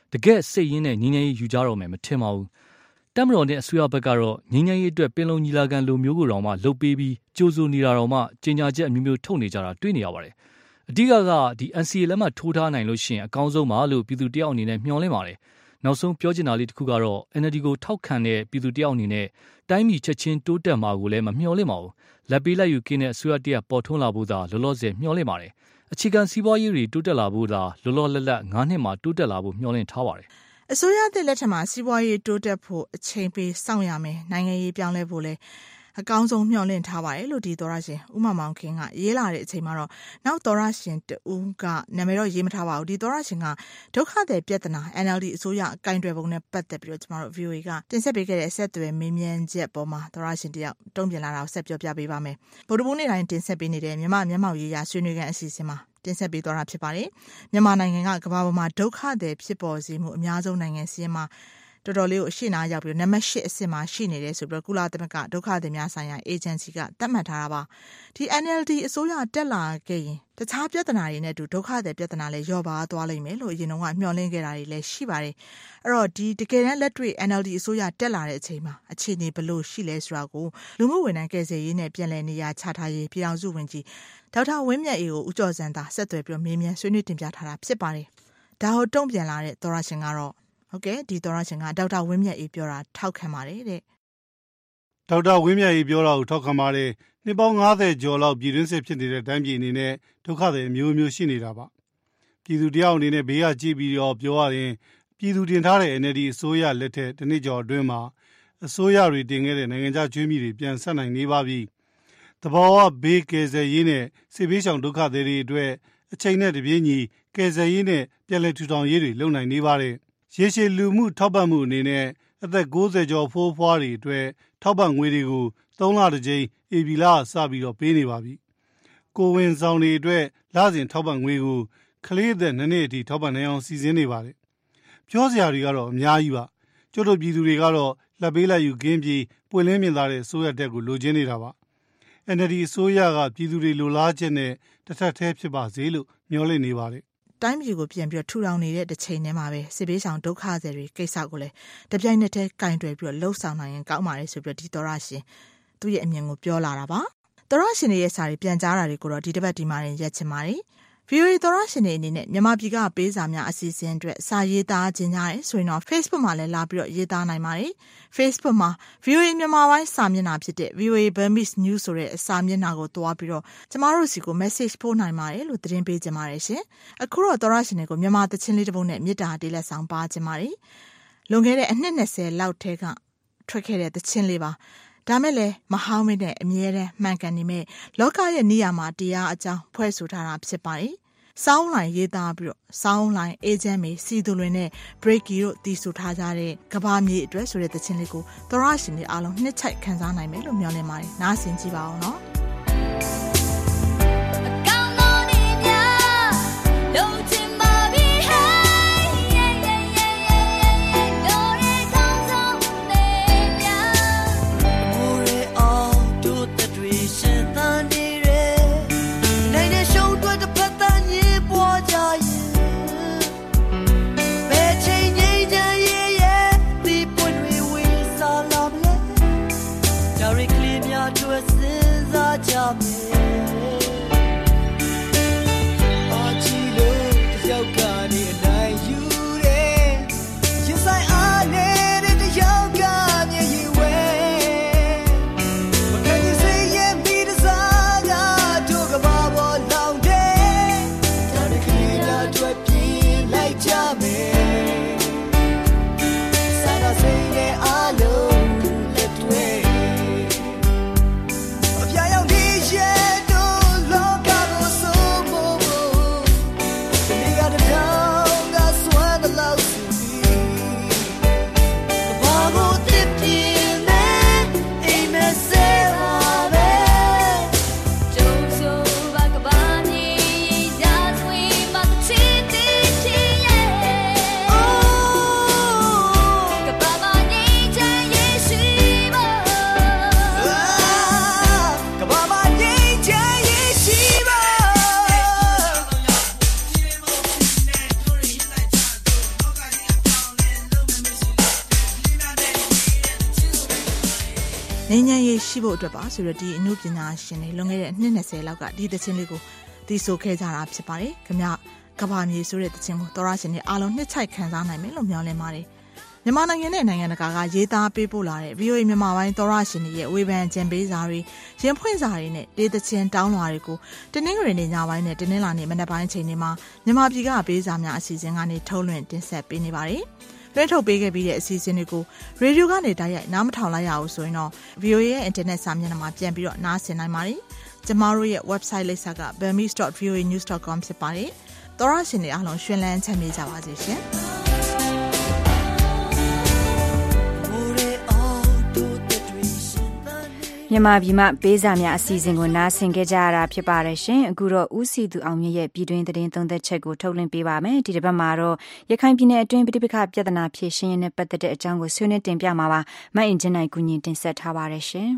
S7: တကယ်စိတ်ရင်းနဲ့ငြိမ်းချမ်းရေးယူကြတော့မယ်မထင်ပါဘူးတမတော်နဲ့အစိုးရဘက်ကတော့ငြိမ်းချမ်းရေးအတွက်ပင်လုံညီလာခံလိုမျိုးကိုတော့မှလှုပ်ပေးပြီးကြိုးစိုးနေတာတော့မှကြေညာချက်အမျိုးမျိုးထုတ်နေကြတာတွေ့နေရပါတယ်အဓိကကဒီ N C A လက်မှတ်ထိုးထားနိုင်လို့ရှိရင်အကောင်းဆုံးပါလို့ပြည်သူတယောက်အနေနဲ့မျှော်လင့်ပါတယ်နောက်ဆုံးပြောချင်တာလေးတစ်ခုကတော့ N L D ကိုထောက်ခံတဲ့ပြည်သူတယောက်အနေနဲ့တိုင်းပြည်ချက်ချင်းတိုးတက်မှာကိုလည်းမမျှော်လင့်ပါဘူးလက်ပေးလက်ယူကင်းတဲ့အစိုးရတရက်ပေါ်ထွန်းလာဖို့သာလောလောဆယ်မျှော်လင့်ပါတယ်အခြေခံစီးပွားရေးတွေတိုးတက်လာဖို့သာလောလောလတ်လတ်ငါးနှစ်မှာတိုးတက်လာဖို့မျှော်လင့်ထားပါတယ်
S14: အစိုးရသစ်လက်ထက်မှာစီးပွားရေးတိုးတက်ဖို့အချိန်ပေးစောင့်ရမယ်နိုင်ငံရေးပြောင်းလဲဖို့လည်းအကောင်းဆုံးမျှော်လင့်ထားပါတယ်လို့ဒီသောရရှင်ဦးမမောင်ခင်ကရေးလာတဲ့အချိန်မှာတော့နောက်သောရရှင်တူကနာမည်တော့ရေးမထားပါဘူးဒီသောရရှင်ကဒုက္ခသည်ပြဿနာ N L D အစိုးရအကင်တွယ်ပုံနဲ့ပတ်သက်ပြီးတော့ကျမတို့ V O A ကတင်ဆက်ပေးခဲ့တဲ့အဆက်အသွယ်မေးမြန်းချက်ပေါ်မှာသောရရှင်တယောက်တုံ့ပြန်လာတာကိုဆက်ပြောပြပေးပါမယ်ဗုဒ္ဓဘုရားနေ့တိုင်းတင်ဆက်ပေးနေတဲ့မြမမျက်မှောက်ရေးရာဆွေးနွေးခန်းအစီအစဉ်မှာတင်ဆက်ပေးသွားတာဖြစ်ပါတယ်မြန်မာနိုင်ငံကကမ္ဘာပေါ်မှာဒုက္ခသည်ဖြစ်ပေါ်စေမှုအများဆုံးနိုင်ငံစီးရင်မှာတော်တော်လေးကိုအရှိနာရောက်ပြီးနံပါတ်၈အဆင့်မှာရှိနေတယ်ဆိုပြီးကုလသမဂ္ဂဒုက္ခသည်များဆိုင်ရာအေဂျင်စီကသတ်မှတ်ထားတာပါဒီ N L D အစိုးရတက်လာခဲ့ရင်တခြားပြဿနာတွေနဲ့အတူဒုက္ခသည်ပြဿနာလည်းလျော့ပါသွားလိမ့်မယ်လို့အရင်ကမျှော်လင့်ခဲ့တာတွေလည်းရှိပါတယ်အဲ့တော့ဒီတကယ်တမ်းလက်တွေ့ N L D အစိုးရတက်လာတဲ့အချိန်မှာအခြေအနေဘယ်လိုရှိလဲဆိုတာကိုလူမှုဝန်ထမ်းကယ်ဆယ်ရေးနဲ့ပြည်လည်နေရာချထားရေးပြည်အောင်စုဝန်ကြီးဒေါက်တာဝင်းမြတ်အေးကိုဦးကျော်စံသာဆက်သွယ်ပြီးမေးမြန်းဆွေးနွေးတင်ပြထားတာဖြစ်ပါတယ်ဒါကိုတုံ့ပြန်လာတဲ့သောရရှင်ကတော့ဟုတ်ကဲ့ဒီသောရရှင်ကဒေါက်တာဝင်းမြတ်အေးပြောတာထောက်ခံပါတယ်တဲ့
S18: ဒေါက်တာဝင်းမြတ်အေးပြောတာကိုထောက်ခံပါတယ်နှစ်ပေါင်း၅၀ကျော်လောက်ပြည်တွင်းစစ်ဖြစ်နေတဲ့တိုင်းပြည်အနေနဲ့ဒုက္ခတွေအမျိုးမျိုးရှိနေတာပါပြည်သူတယောက်အနေနဲ့ဘေးကကြည့်ပြီးတော့ပြောရရင်ပြည်သူတင်ထားတဲ့ N L D အစိုးရလက်ထက်တစ်နှစ်ကျော်အတွင်းမှာအစိုးရတွေတင်ခဲ့တဲ့နိုင်ငံခြားကျွေးမြီတွေပြန်ဆက်နိုင်နေပါပြီတဘောဝဘေးကယ်ဆယ်ရေးနဲ့စစ်ဘေးရှောင်ဒုက္ခတွေတွေအတွက်အချိန်နဲ့တပြေးညီကယ်ဆယ်ရေးနဲ့ပြည်လည်ထူထောင်ရေးတွေလုပ်နိုင်နေပါတယ်ရေရှည်လူမှုထောက်ပံ့မှုအနေနဲ့အသက်၉၀ကျော်ဖိုးဖွားတွေအတွက်ထောက်ပံ့ငွေတွေကိုသုံးလတစ်ကြိမ်အေပီလာစပြီးတော့ပေးနေပါပြီကိုဝင်ဆောင်တွေအတွက်လစဉ်ထောက်ပံ့ငွေကိုကလေးအသက်နှစ်နှစ်အထိထောက်ပံ့နိုင်အောင်စီစဉ်နေပါတယ်ပြောစရာတွေကတော့အများကြီးပါကျွတ်တို့ပြည်သူတွေကတော့လက်ပေးလက်ယူကင်းပြီးပွင့်လင်းမြင်သာတဲ့အစိုးရတက်ကိုလိုချင်နေတာပါ N L D အစိုးရကပြည်သူတွေလိုလားချက်နဲ့တစ်ထပ်သေးဖြစ်ပါစေလို့မျှော်လင့်နေပါတယ်
S14: တိုင်းပြည်ကိုပြန်ပြီးထူထောင်နေတဲ့တစ်ချိန်တည်းမှာပဲစစ်ဘေးရှောင်ဒုက္ခသည်တွေကိစ္စကိုလည်းတပြိုင်နက်တည်းကင်တွယ်ပြီးလှုပ်ဆောင်နိုင်ရင်ကောင်းပါတယ်ဆိုပြီးဒီသောရရှင်သူ့ရဲ့အမြင်ကိုပြောလာတာပါသောရရှင်ရဲ့စာတွေပြန်ကြားတာတွေကိုတော့ဒီတစ်ပတ်ဒီမှာရက်ချင်ပါတယ် V O A သောရရှင်တွေအနေနဲ့မြန်မာပြည်ကပေးစာများအစီအစဉ်အတွက်စာရေးသားခြင်းကြတယ်ဆိုရင်တော့ Facebook မှာလည်းလာပြီးတော့ရေးသားနိုင်ပါတယ် Facebook မှာ V O A မြန်မာပိုင်းစာမျက်နှာဖြစ်တဲ့ V O A Burmese News ဆိုတဲ့စာမျက်နှာကိုတွားပြီးတော့ကျမတို့စီကို message ပို့နိုင်ပါတယ်လို့သတင်းပေးကြပါတယ်ရှင်အခုတော့သောရရှင်တွေကိုမြန်မာသချင်းလေးတစ်ပုဒ်နဲ့မေတ္တာတေးလက်ဆောင်ပါခြင်းပါတယ်လွန်ခဲ့တဲ့အနှစ်၂၀လောက်ထဲကထွက်ခဲ့တဲ့သချင်းလေးပါဒါမဲ့လည်းမဟောင်းမနဲ့အမြဲတမ်းမှန်ကန်နေမဲ့လောကရဲ့နေရာမှာတရားအကြောင်းဖွဲ့ဆိုထားတာဖြစ်ပါတယ်။စောင်းလိုင်းရေးသားပြီးတော့စောင်းလိုင်းအေဂျင့်မေစီသူလွင်နဲ့ breaky တို့တည်ဆိုထားကြတဲ့ကဘာမြေအတွက်ဆိုတဲ့သချင်းလေးကိုသောရရှင်တွေအားလုံးနှစ်ချိုက်ခန်းစားနိုင်မယ်လို့မျှော်လင့်ပါတယ်။နားဆင်ကြည့်ပါအောင်နော်။
S17: Yeah
S14: ဉာဏ်ရည်ရှိဖို့အတွက်ပါဆိုတော့ဒီအမှုပညာရှင်တွေလွန်ခဲ့တဲ့နှစ်၂၀လောက်ကဒီသချင်းလေးကိုတီးဆိုခဲ့ကြတာဖြစ်ပါတယ်ခင်ဗျကဘာမြေဆိုတဲ့သချင်းကိုသောရရှင်တွေအားလုံးနှစ်ချိုက်ခံစားနိုင်မယ်လို့မျှော်လင့်ပါတယ်မြန်မာနိုင်ငံနဲ့နိုင်ငံတကာကရေးသားပေးပို့လာတဲ့ ဗီအိုအေ မြန်မာပိုင်းသောရရှင်တွေရဲ့ဝေဖန်ကြံပေးစာတွေရင်ဖွင့်စာတွေနဲ့ဒေသချင်းတောင်းလွှာတွေကိုတနင်္ဂနွေနေ့ညပိုင်းနဲ့တနင်္လာနေ့မနက်ပိုင်းချိန်တွေမှာမြန်မာပြည်ကပေးစာများအစီအစဉ်ကနေထုတ်လွှင့်တင်ဆက်ပေးနေပါတယ်လွှင့်ထုတ်ပေးခဲ့ပြီးတဲ့အစီအစဉ်တွေကိုရေဒီယိုကနေတိုက်ရိုက်နားမထောင်လိုက်ရအောင်ဆိုရင်တော့ ဗီအိုအေ ရဲ့အင်တာနက်စာမျက်နှာမှာပြန်ပြီးတော့နားဆင်နိုင်ပါတယ်ကျမတို့ရဲ့ website လိပ်စာက burmese dot v o a news dot com ဖြစ်ပါတယ်သောရရှင်တွေအားလုံးရှင်လန်းချမ်းမြေ့ကြပါစေရှင်
S2: မြန်မာပြည်မှာပေးစာများအစီအစဉ်ကိုနားဆင်ခဲ့ကြရတာဖြစ်ပါတယ်ရှင်အခုတော့ဦးစီသူအောင်မြင့်ရဲ့ပြည်တွင်းသတင်းသုံးသက်ချက်ကိုထုတ်လွှင့်ပေးပါမယ်ဒီတစ်ပတ်မှာတော့ရခိုင်ပြည်နယ်အတွင်းပြည်ပခပြဿနာဖြေရှင်းရင်းနဲ့ပတ်သက်တဲ့အကြောင်းကိုဆွေးနွေးတင်ပြမှာပါမအင်ဂျင်နိုင်ကူညီတင်ဆက်ထားပါတယ်ရှင်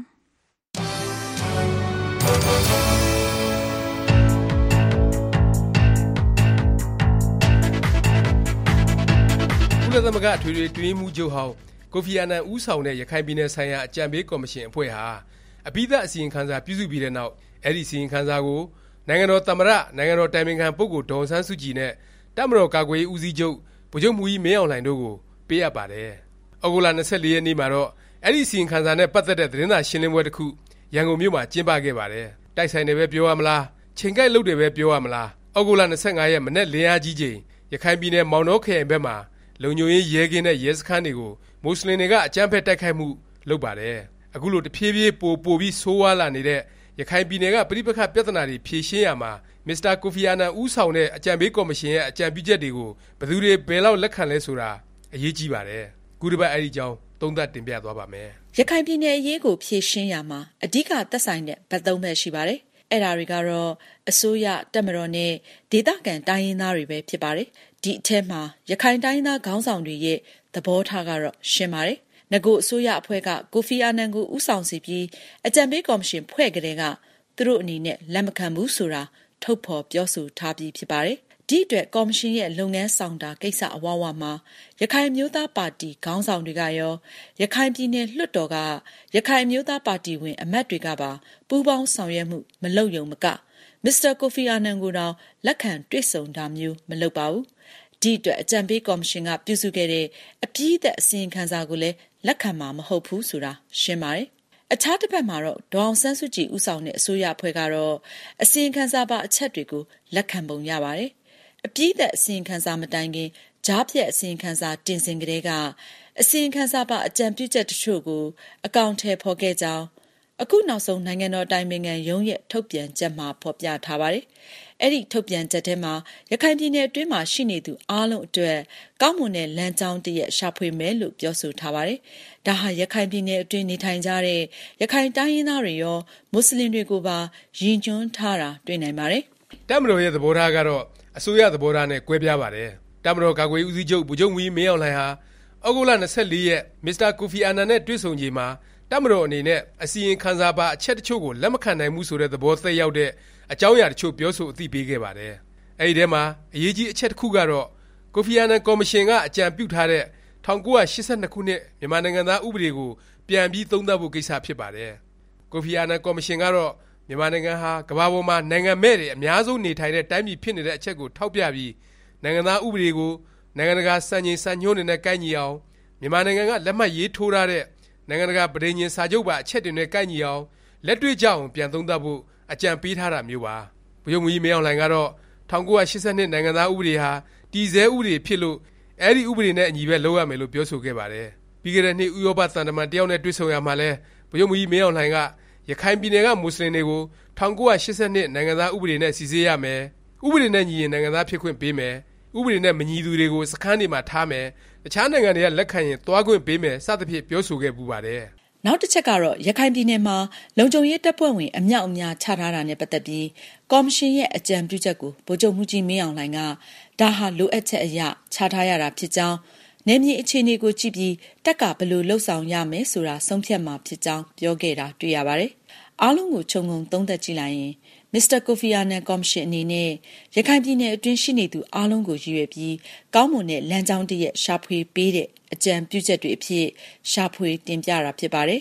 S19: ကုလသမဂ္ဂအထွေထွေတွင်းမှုချုပ်ဟောင်းကိုဖီအာနန်ဦးဆောင်တဲ့ရခိုင်ပြည်နယ်ဆိုင်ရာအကြံပေးကော်မရှင်အဖွဲ့ဟာအပြီးသတ်အစီရင်ခံစာပြုစုပြီးတဲ့နောက်အဲ့ဒီအစီရင်ခံစာကိုနိုင်ငံတော်သမ္မတနိုင်ငံတော်တိုင်ပင်ခံပုဂ္ဂိုလ်ဒေါ်အောင်ဆန်းစုကြည်နဲ့တပ်မတော်ကာကွယ်ရေးဦးစီးချုပ်ဗိုလ်ချုပ်မှူးကြီးမင်းအောင်လှိုင်တို့ကိုပေးအပ်ပါတယ်။ဩဂုတ်လ၂၄ရက်နေ့မှာတော့အဲ့ဒီအစီရင်ခံစာနဲ့ပတ်သက်တဲ့သတင်းစာရှင်းလင်းပွဲတစ်ခုရန်ကုန်မြို့မှာကျင်းပခဲ့ပါတယ်။တိုက်ဆိုင်တယ်ပဲပြောရမလားချိန်ကိုက်လုပ်တယ်ပဲပြောရမလားဩဂုတ်လ၂၅ရက်မနေ့လင်းအားကြီးချိန်ရခိုင်ပြည်နယ်မောင်နှောခရိုင်ဘက်မှာလုံခြုံရေးရဲကင်းတဲ့ရဲစခန်းတွေကိုမွတ်စလင်တွေကအကြမ်းဖက်တိုက်ခိုက်မှုလုပ်ပါတယ်။အခုလိုတဖြည်းဖြည်းပိုပိုပြီးဆိုးဝါးလာနေတဲ့ရခိုင်ပြည်နယ်ကပြည်ပခပြဿနာတွေဖြေရှင်းရမှာမစ္စတာကိုဖီအာနန်ဦးဆောင်တဲ့အကြံပေးကော်မရှင်ရဲ့အကြံပြုချက်တွေကိုဘယ်သူတွေဘယ်လောက်လက်ခံလဲဆိုတာအရေးကြီးပါတယ်။ခုတစ်ပတ်အဲ့ဒီအကြောင်းသုံးသပ်တင်ပြသွားပါမယ်
S20: ။ရခိုင်ပြည်နယ်အရေးကိုဖြေရှင်းရမှာအဓိကသက်ဆိုင်တဲ့ဘက်သုံးဘက်ရှိပါတယ်။အဲ့ဒါတွေကတော့အစိုးရတပ်မတော်နဲ့ဒေသခံတိုင်းရင်းသားတွေပဲဖြစ်ပါတယ်။ဒီအထက်မှာရခိုင်တိုင်းသားခေါင်းဆောင်တွေရဲ့သဘောထားကတော့ရှင်းပါတယ်။ငကိုအစိုးရအဖွဲ့ကကိုဖီအာနန်ကိုဦးဆောင်စီပြီးအကြံပေးကော်မရှင်ဖွဲ့ကြတဲ့ကသူတို့အနေနဲ့လက်မခံဘူးဆိုတာထုတ်ဖော်ပြောဆိုထားပြီးဖြစ်ပါတယ်။ဒီအတွက်ကော်မရှင်ရဲ့လုပ်ငန်းဆောင်တာကိစ္စအဝဝမှာရခိုင်မျိုးသားပါတီခေါင်းဆောင်တွေကရောရခိုင်ပြည်နယ်လွှတ်တော်ကရခိုင်မျိုးသားပါတီဝင်အမတ်တွေကပါပူးပေါင်းဆောင်ရွက်မှုမလုပ်ရုံမကမစ္စတာကိုဖီအာနန်ကိုတော့လက်ခံတွေ့ဆုံတာမျိုးမလုပ်ပါဘူး။ဒီအတွက်အကြံပေးကော်မရှင်ကပြုစုခဲ့တဲ့အပြည့်အသက်အစီရင်ခံစာကိုလည်းလက်ခံမှာမဟုတ်ဘူးဆိုတာရှင်းပါတယ်။အခြားတစ်ဖက်မှာတော့ဒေါ်အောင်ဆန်းစုကြည်ဦးဆောင်တဲ့အစိုးရအဖွဲ့ကတော့အစီရင်ခံစာပါအချက်တွေကိုလက်ခံပုံရပါတယ်။အပြည့်အသက်အစီရင်ခံစာမတိုင်ခင်ကြားဖြတ်အစီရင်ခံစာတင်စဉ်ကလေးကအစီရင်ခံစာပါအကြံပြုချက်တချို့ကိုအကောင့်ထဲဖော်ခဲ့ကြောင်းအခုနောက်ဆုံးနိုင်ငံတော်တိုင်ပင်ခံရုံးရဲ့ထုတ်ပြန်ချက်မှာဖော်ပြထားပါတယ်။အဲ့ဒီထုတ်ပြန်ချက်ထဲမှာရခိုင်ပြည်နယ်အတွင်းမှာရှိနေသူအားလုံးအတွက်ကောင်းမွန်တဲ့လမ်းကြောင်းတရက်ရှာဖွေမယ်လို့ပြောဆိုထားပါတယ်။ဒါဟာရခိုင်ပြည်နယ်အတွင်းနေထိုင်ကြတဲ့ရခိုင်တိုင်းရင်းသားတွေရောမွတ်စလင်တွေကိုပါရည်ညွှန်းထားတာတွေ့နိုင်ပါတယ်
S19: ။တပ်မတော်ရဲ့သဘောထားကတော့အစိုးရသဘောထားနဲ့ကွဲပြားပါတယ်။တပ်မတော်ကာကွယ်ဦးစီးချုပ်ဗိုလ်ချုပ်မှူးကြီးမင်းအောင်လှိုင်ဟာဩဂုတ်လ၂၄ရက်မစ္စတာကိုဖီအာနန်နဲ့တွေ့ဆုံချိန်မှာတပ်မတော်အနေနဲ့အစီရင်ခံစာပါအချက်တချို့ကိုလက်မခံနိုင်ဘူးဆိုတဲ့သဘောသက်ရောက်တဲ့အကြောင်းအရာတချို့ပြောဆိုအသိပေးခဲ့ပါတယ်။အဲဒီထဲမှာအရေးကြီးအချက်တစ်ခုကတော့ကိုဖီအာနန်ကော်မရှင်ကအကြံပြုထားတဲ့၁၉၈၂ခုနှစ်မြန်မာနိုင်ငံသားဥပဒေကိုပြန်ပြီးသုံးသပ်ဖို့ကိစ္စဖြစ်ပါတယ်။ကိုဖီအာနန်ကော်မရှင်ကတော့မြန်မာနိုင်ငံဟာကမ္ဘာပေါ်မှာနိုင်ငံမဲ့တွေအများဆုံးနေထိုင်တဲ့တိုင်းပြည်ဖြစ်နေတဲ့အချက်ကိုထောက်ပြပြီးနိုင်ငံသားဥပဒေကိုနိုင်ငံတကာစံချိန်စံညွှန်းတွေနဲ့ကိုက်ညီအောင်မြန်မာနိုင်ငံကလက်မှတ်ရေးထိုးထားတဲ့နိုင်ငံတကာပဋိညာဉ်စာချုပ်ပါအချက်တွေနဲ့ကိုက်ညီအောင်လက်တွေ့ကြအောင်ပြန်သုံးသပ်ဖို့အကြံပေးထားတာမျိုးပါဗိုလ်ချုပ်မှူးကြီးမင်းအောင်လှိုင်ကတော့၁၉၈၂နိုင်ငံသားဥပဒေဟာတည်ဆဲဥပဒေဖြစ်လို့အဲ့ဒီဥပဒေနဲ့အညီပဲလုပ်ရမယ်လို့ပြောဆိုခဲ့ပါတယ်ပြီးခဲ့တဲ့နှစ်ဥရောပသံတမန်တယောက်နဲ့တွေ့ဆုံရမှာလဲဗိုလ်ချုပ်မှူးကြီးမင်းအောင်လှိုင်ကရခိုင်ပြည်နယ်ကမွတ်စလင်တွေကို၁၉၈၂နိုင်ငံသားဥပဒေနဲ့စီစစ်ရမယ်ဥပဒေနဲ့ညီရင်နိုင်ငံသားဖြစ်ခွင့်ပေးမယ်ဥပဒေနဲ့မညီသူတွေကိုစခန်းတွေမှာထားမယ်တခြားနိုင်ငံတွေကလက်ခံရင်သွားခွင့်ပေးမယ်စသဖြင့်ပြောဆိုခဲ့ပူပါတယ်
S20: နောက်တစ်ချက်ကတော့ရခိုင်ပြည်နယ်မှာလုံခြုံရေးတပ်ဖွဲ့ဝင်အမြောက်အများချထားတာနဲ့ပတ်သက်ပြီးကော်မရှင်ရဲ့အကြံပြုချက်ကိုဗိုလ်ချုပ်မှူးကြီးမင်းအောင်လှိုင်ကဒါဟာလိုအပ်ချက်အရချထားရတာဖြစ်ကြောင်းနယ်မြေအခြေအနေကိုကြည့်ပြီးတက်ကဘယ်လိုလှုပ်ဆောင်ရမယ်ဆိုတာဆုံးဖြတ်မှာဖြစ်ကြောင်းပြောခဲ့တာတွေ့ရပါတယ်။အားလုံးကိုခြုံငုံသုံးသပ်ကြည့်လိုက်ရင်မစ္စတာကိုဖီအာနန်ကော်မရှင်အနေနဲ့ရခိုင်ပြည်နယ်အတွင်းရှိနေသူအားလုံးကိုရည်ရွယ်ပြီးကောင်းမွန်တဲ့လမ်းကြောင်းတရက်ရှာဖွေပေးတဲ့အကြံပြုချက်တွေအဖြစ်ရှာဖွေတင်ပြတာဖြစ်ပါတယ်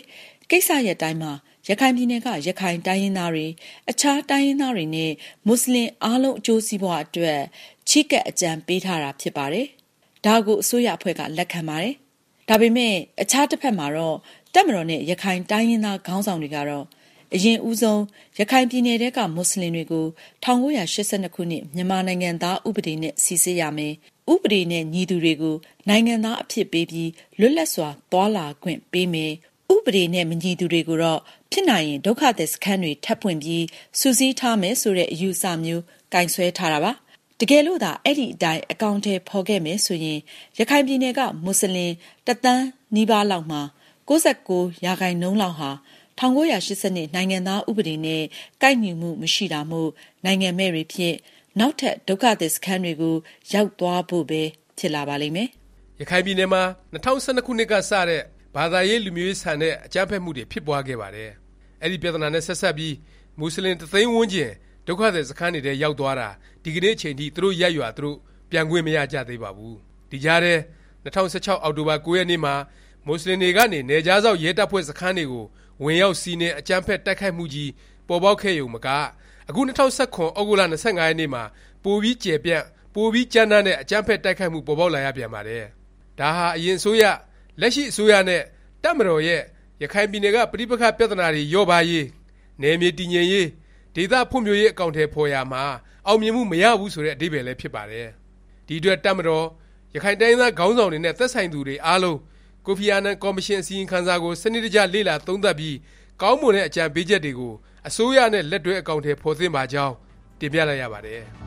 S20: ကိစ္စရဲ့တိုင်းမှာရခိုင်ပြည်နယ်ကရခိုင်တိုင်းရင်းသားတွေအခြားတိုင်းရင်းသားတွေနဲ့မွတ်စလင်အားလုံးအကျိုးစီးပွားအတွက်ချိကက်အကြံပေးထားတာဖြစ်ပါတယ်။ဒါကိုအစိုးရအဖွဲ့ကလက်ခံပါတယ်။ဒါပေမဲ့အခြားတစ်ဖက်မှာတော့တပ်မတော်နဲ့ရခိုင်တိုင်းရင်းသားခေါင်းဆောင်တွေကတော့အရင်ဦးဆုံးရခိုင်ပြည်နယ်ထဲကမွတ်စလင်တွေကို၁၉၈၂ခုနှစ်မြန်မာနိုင်ငံသားဥပဒေနဲ့စီစစ်ရမယ်။ဥပဒေနဲ့ညီသူတွေကိုနိုင်ငံသားအဖြစ်ပေးပြီးလွတ်လပ်စွာသွားလာခွင့်ပေးမယ်။ဥပဒေနဲ့မညီသူတွေကိုတော့ဖြစ်နိုင်ရင်ဒုက္ခသည်စခန်းတွေထပ်ဖွင့်ပြီးစုစည်းထားမယ်ဆိုတဲ့အယူအဆမျိုးကင်ဆွဲထားတာပါ။တကယ်လို့သာအဲ့ဒီအတိုင်းအကောင့်ထဲဖော်ခဲ့မယ်ဆိုရင်ရခိုင်ပြည်နယ်ကမွတ်စလင်တသန်းနီးပါးလောက်မှာ၉၉ရာခိုင်နှုန်းလောက်ဟာ၁၉၈၂နိုင်ငံသားဥပဒေနဲ့ကိုက်ညီမှုမရှိတာမို့နိုင်ငံမဲ့တွေဖြစ်နောက်ထပ်ဒုက္ခသည်စခန်းတွေကိုရောက်သွားဖို့ပဲဖြစ်လာပါလိမ့်မယ်
S19: ။ရခိုင်ပြည်နယ်မှာ၂၀၁၂ခုနှစ်ကစတဲ့ဘာသာရေးလူမျိုးရေးဆန်တဲ့အကြမ်းဖက်မှုတွေဖြစ်ပွားခဲ့ပါတယ်။အဲ့ဒီပြဿနာနဲ့ဆက်ဆက်ပြီးမွတ်စလင်တသိန်းဝန်းကျင်ဒုက္ခသည်စခန်းတွေထဲရောက်သွားတာဒီကနေ့အချိန်ထိသူတို့ရက်ရွာသူတို့ပြန်ခွင့်မရကြသေးပါဘူး။ဒီကြားထဲ၂၀၁၆အောက်တိုဘာ၉ရက်နေ့မှာမွတ်စလင်တွေကနေနေကြားဆောက်ရဲတပ်ဖွဲ့စခန်းတွေကိုဝင်ရောက်စီးနှင်းအကြမ်းဖက်တိုက်ခိုက်မှုကြီးပေါ်ပေါက်ခဲ့ရုံမကအခု၂၀၁၇ဩဂုတ်လ၂၅ရက်နေ့မှာပိုပြီးကျယ်ပြန့်ပိုပြီးကြမ်းတမ်းတဲ့အကြမ်းဖက်တိုက်ခိုက်မှုပေါ်ပေါက်လာရပြန်ပါတယ်။ဒါဟာအရင်အစိုးရလက်ရှိအစိုးရနဲ့တပ်မတော်ရဲ့ရခိုင်ပြည်နယ်ကပဋိပက္ခပြဿနာတွေရောပါရေးနယ်မြေတည်ငြိမ်ရေးဒေသဖွံ့ဖြိုးရေးအကောင့်ထဲပေါ်ရမှာအောင်မြင်မှုမရဘူးဆိုတဲ့အဓိပ္ပာယ်လည်းဖြစ်ပါတယ်။ဒီအတွက်တပ်မတော်ရခိုင်တိုင်းသားခေါင်းဆောင်တွေနဲ့သက်ဆိုင်သူတွေအားလုံးကိုဖီအာနန်ကော်မရှင်အစည်းအဝေးခန်းစာကိုစနစ်တကျလေ့လာသုံးသပ်ပြီးကောင်းမွန်တဲ့အကြံပေးချက်တွေကိုအစိုးရနဲ့လက်တွဲအကောင့်ထဲပေါ်သွင်းပါကြောင်းတင်ပြလိုက်ရပါတယ်
S2: ။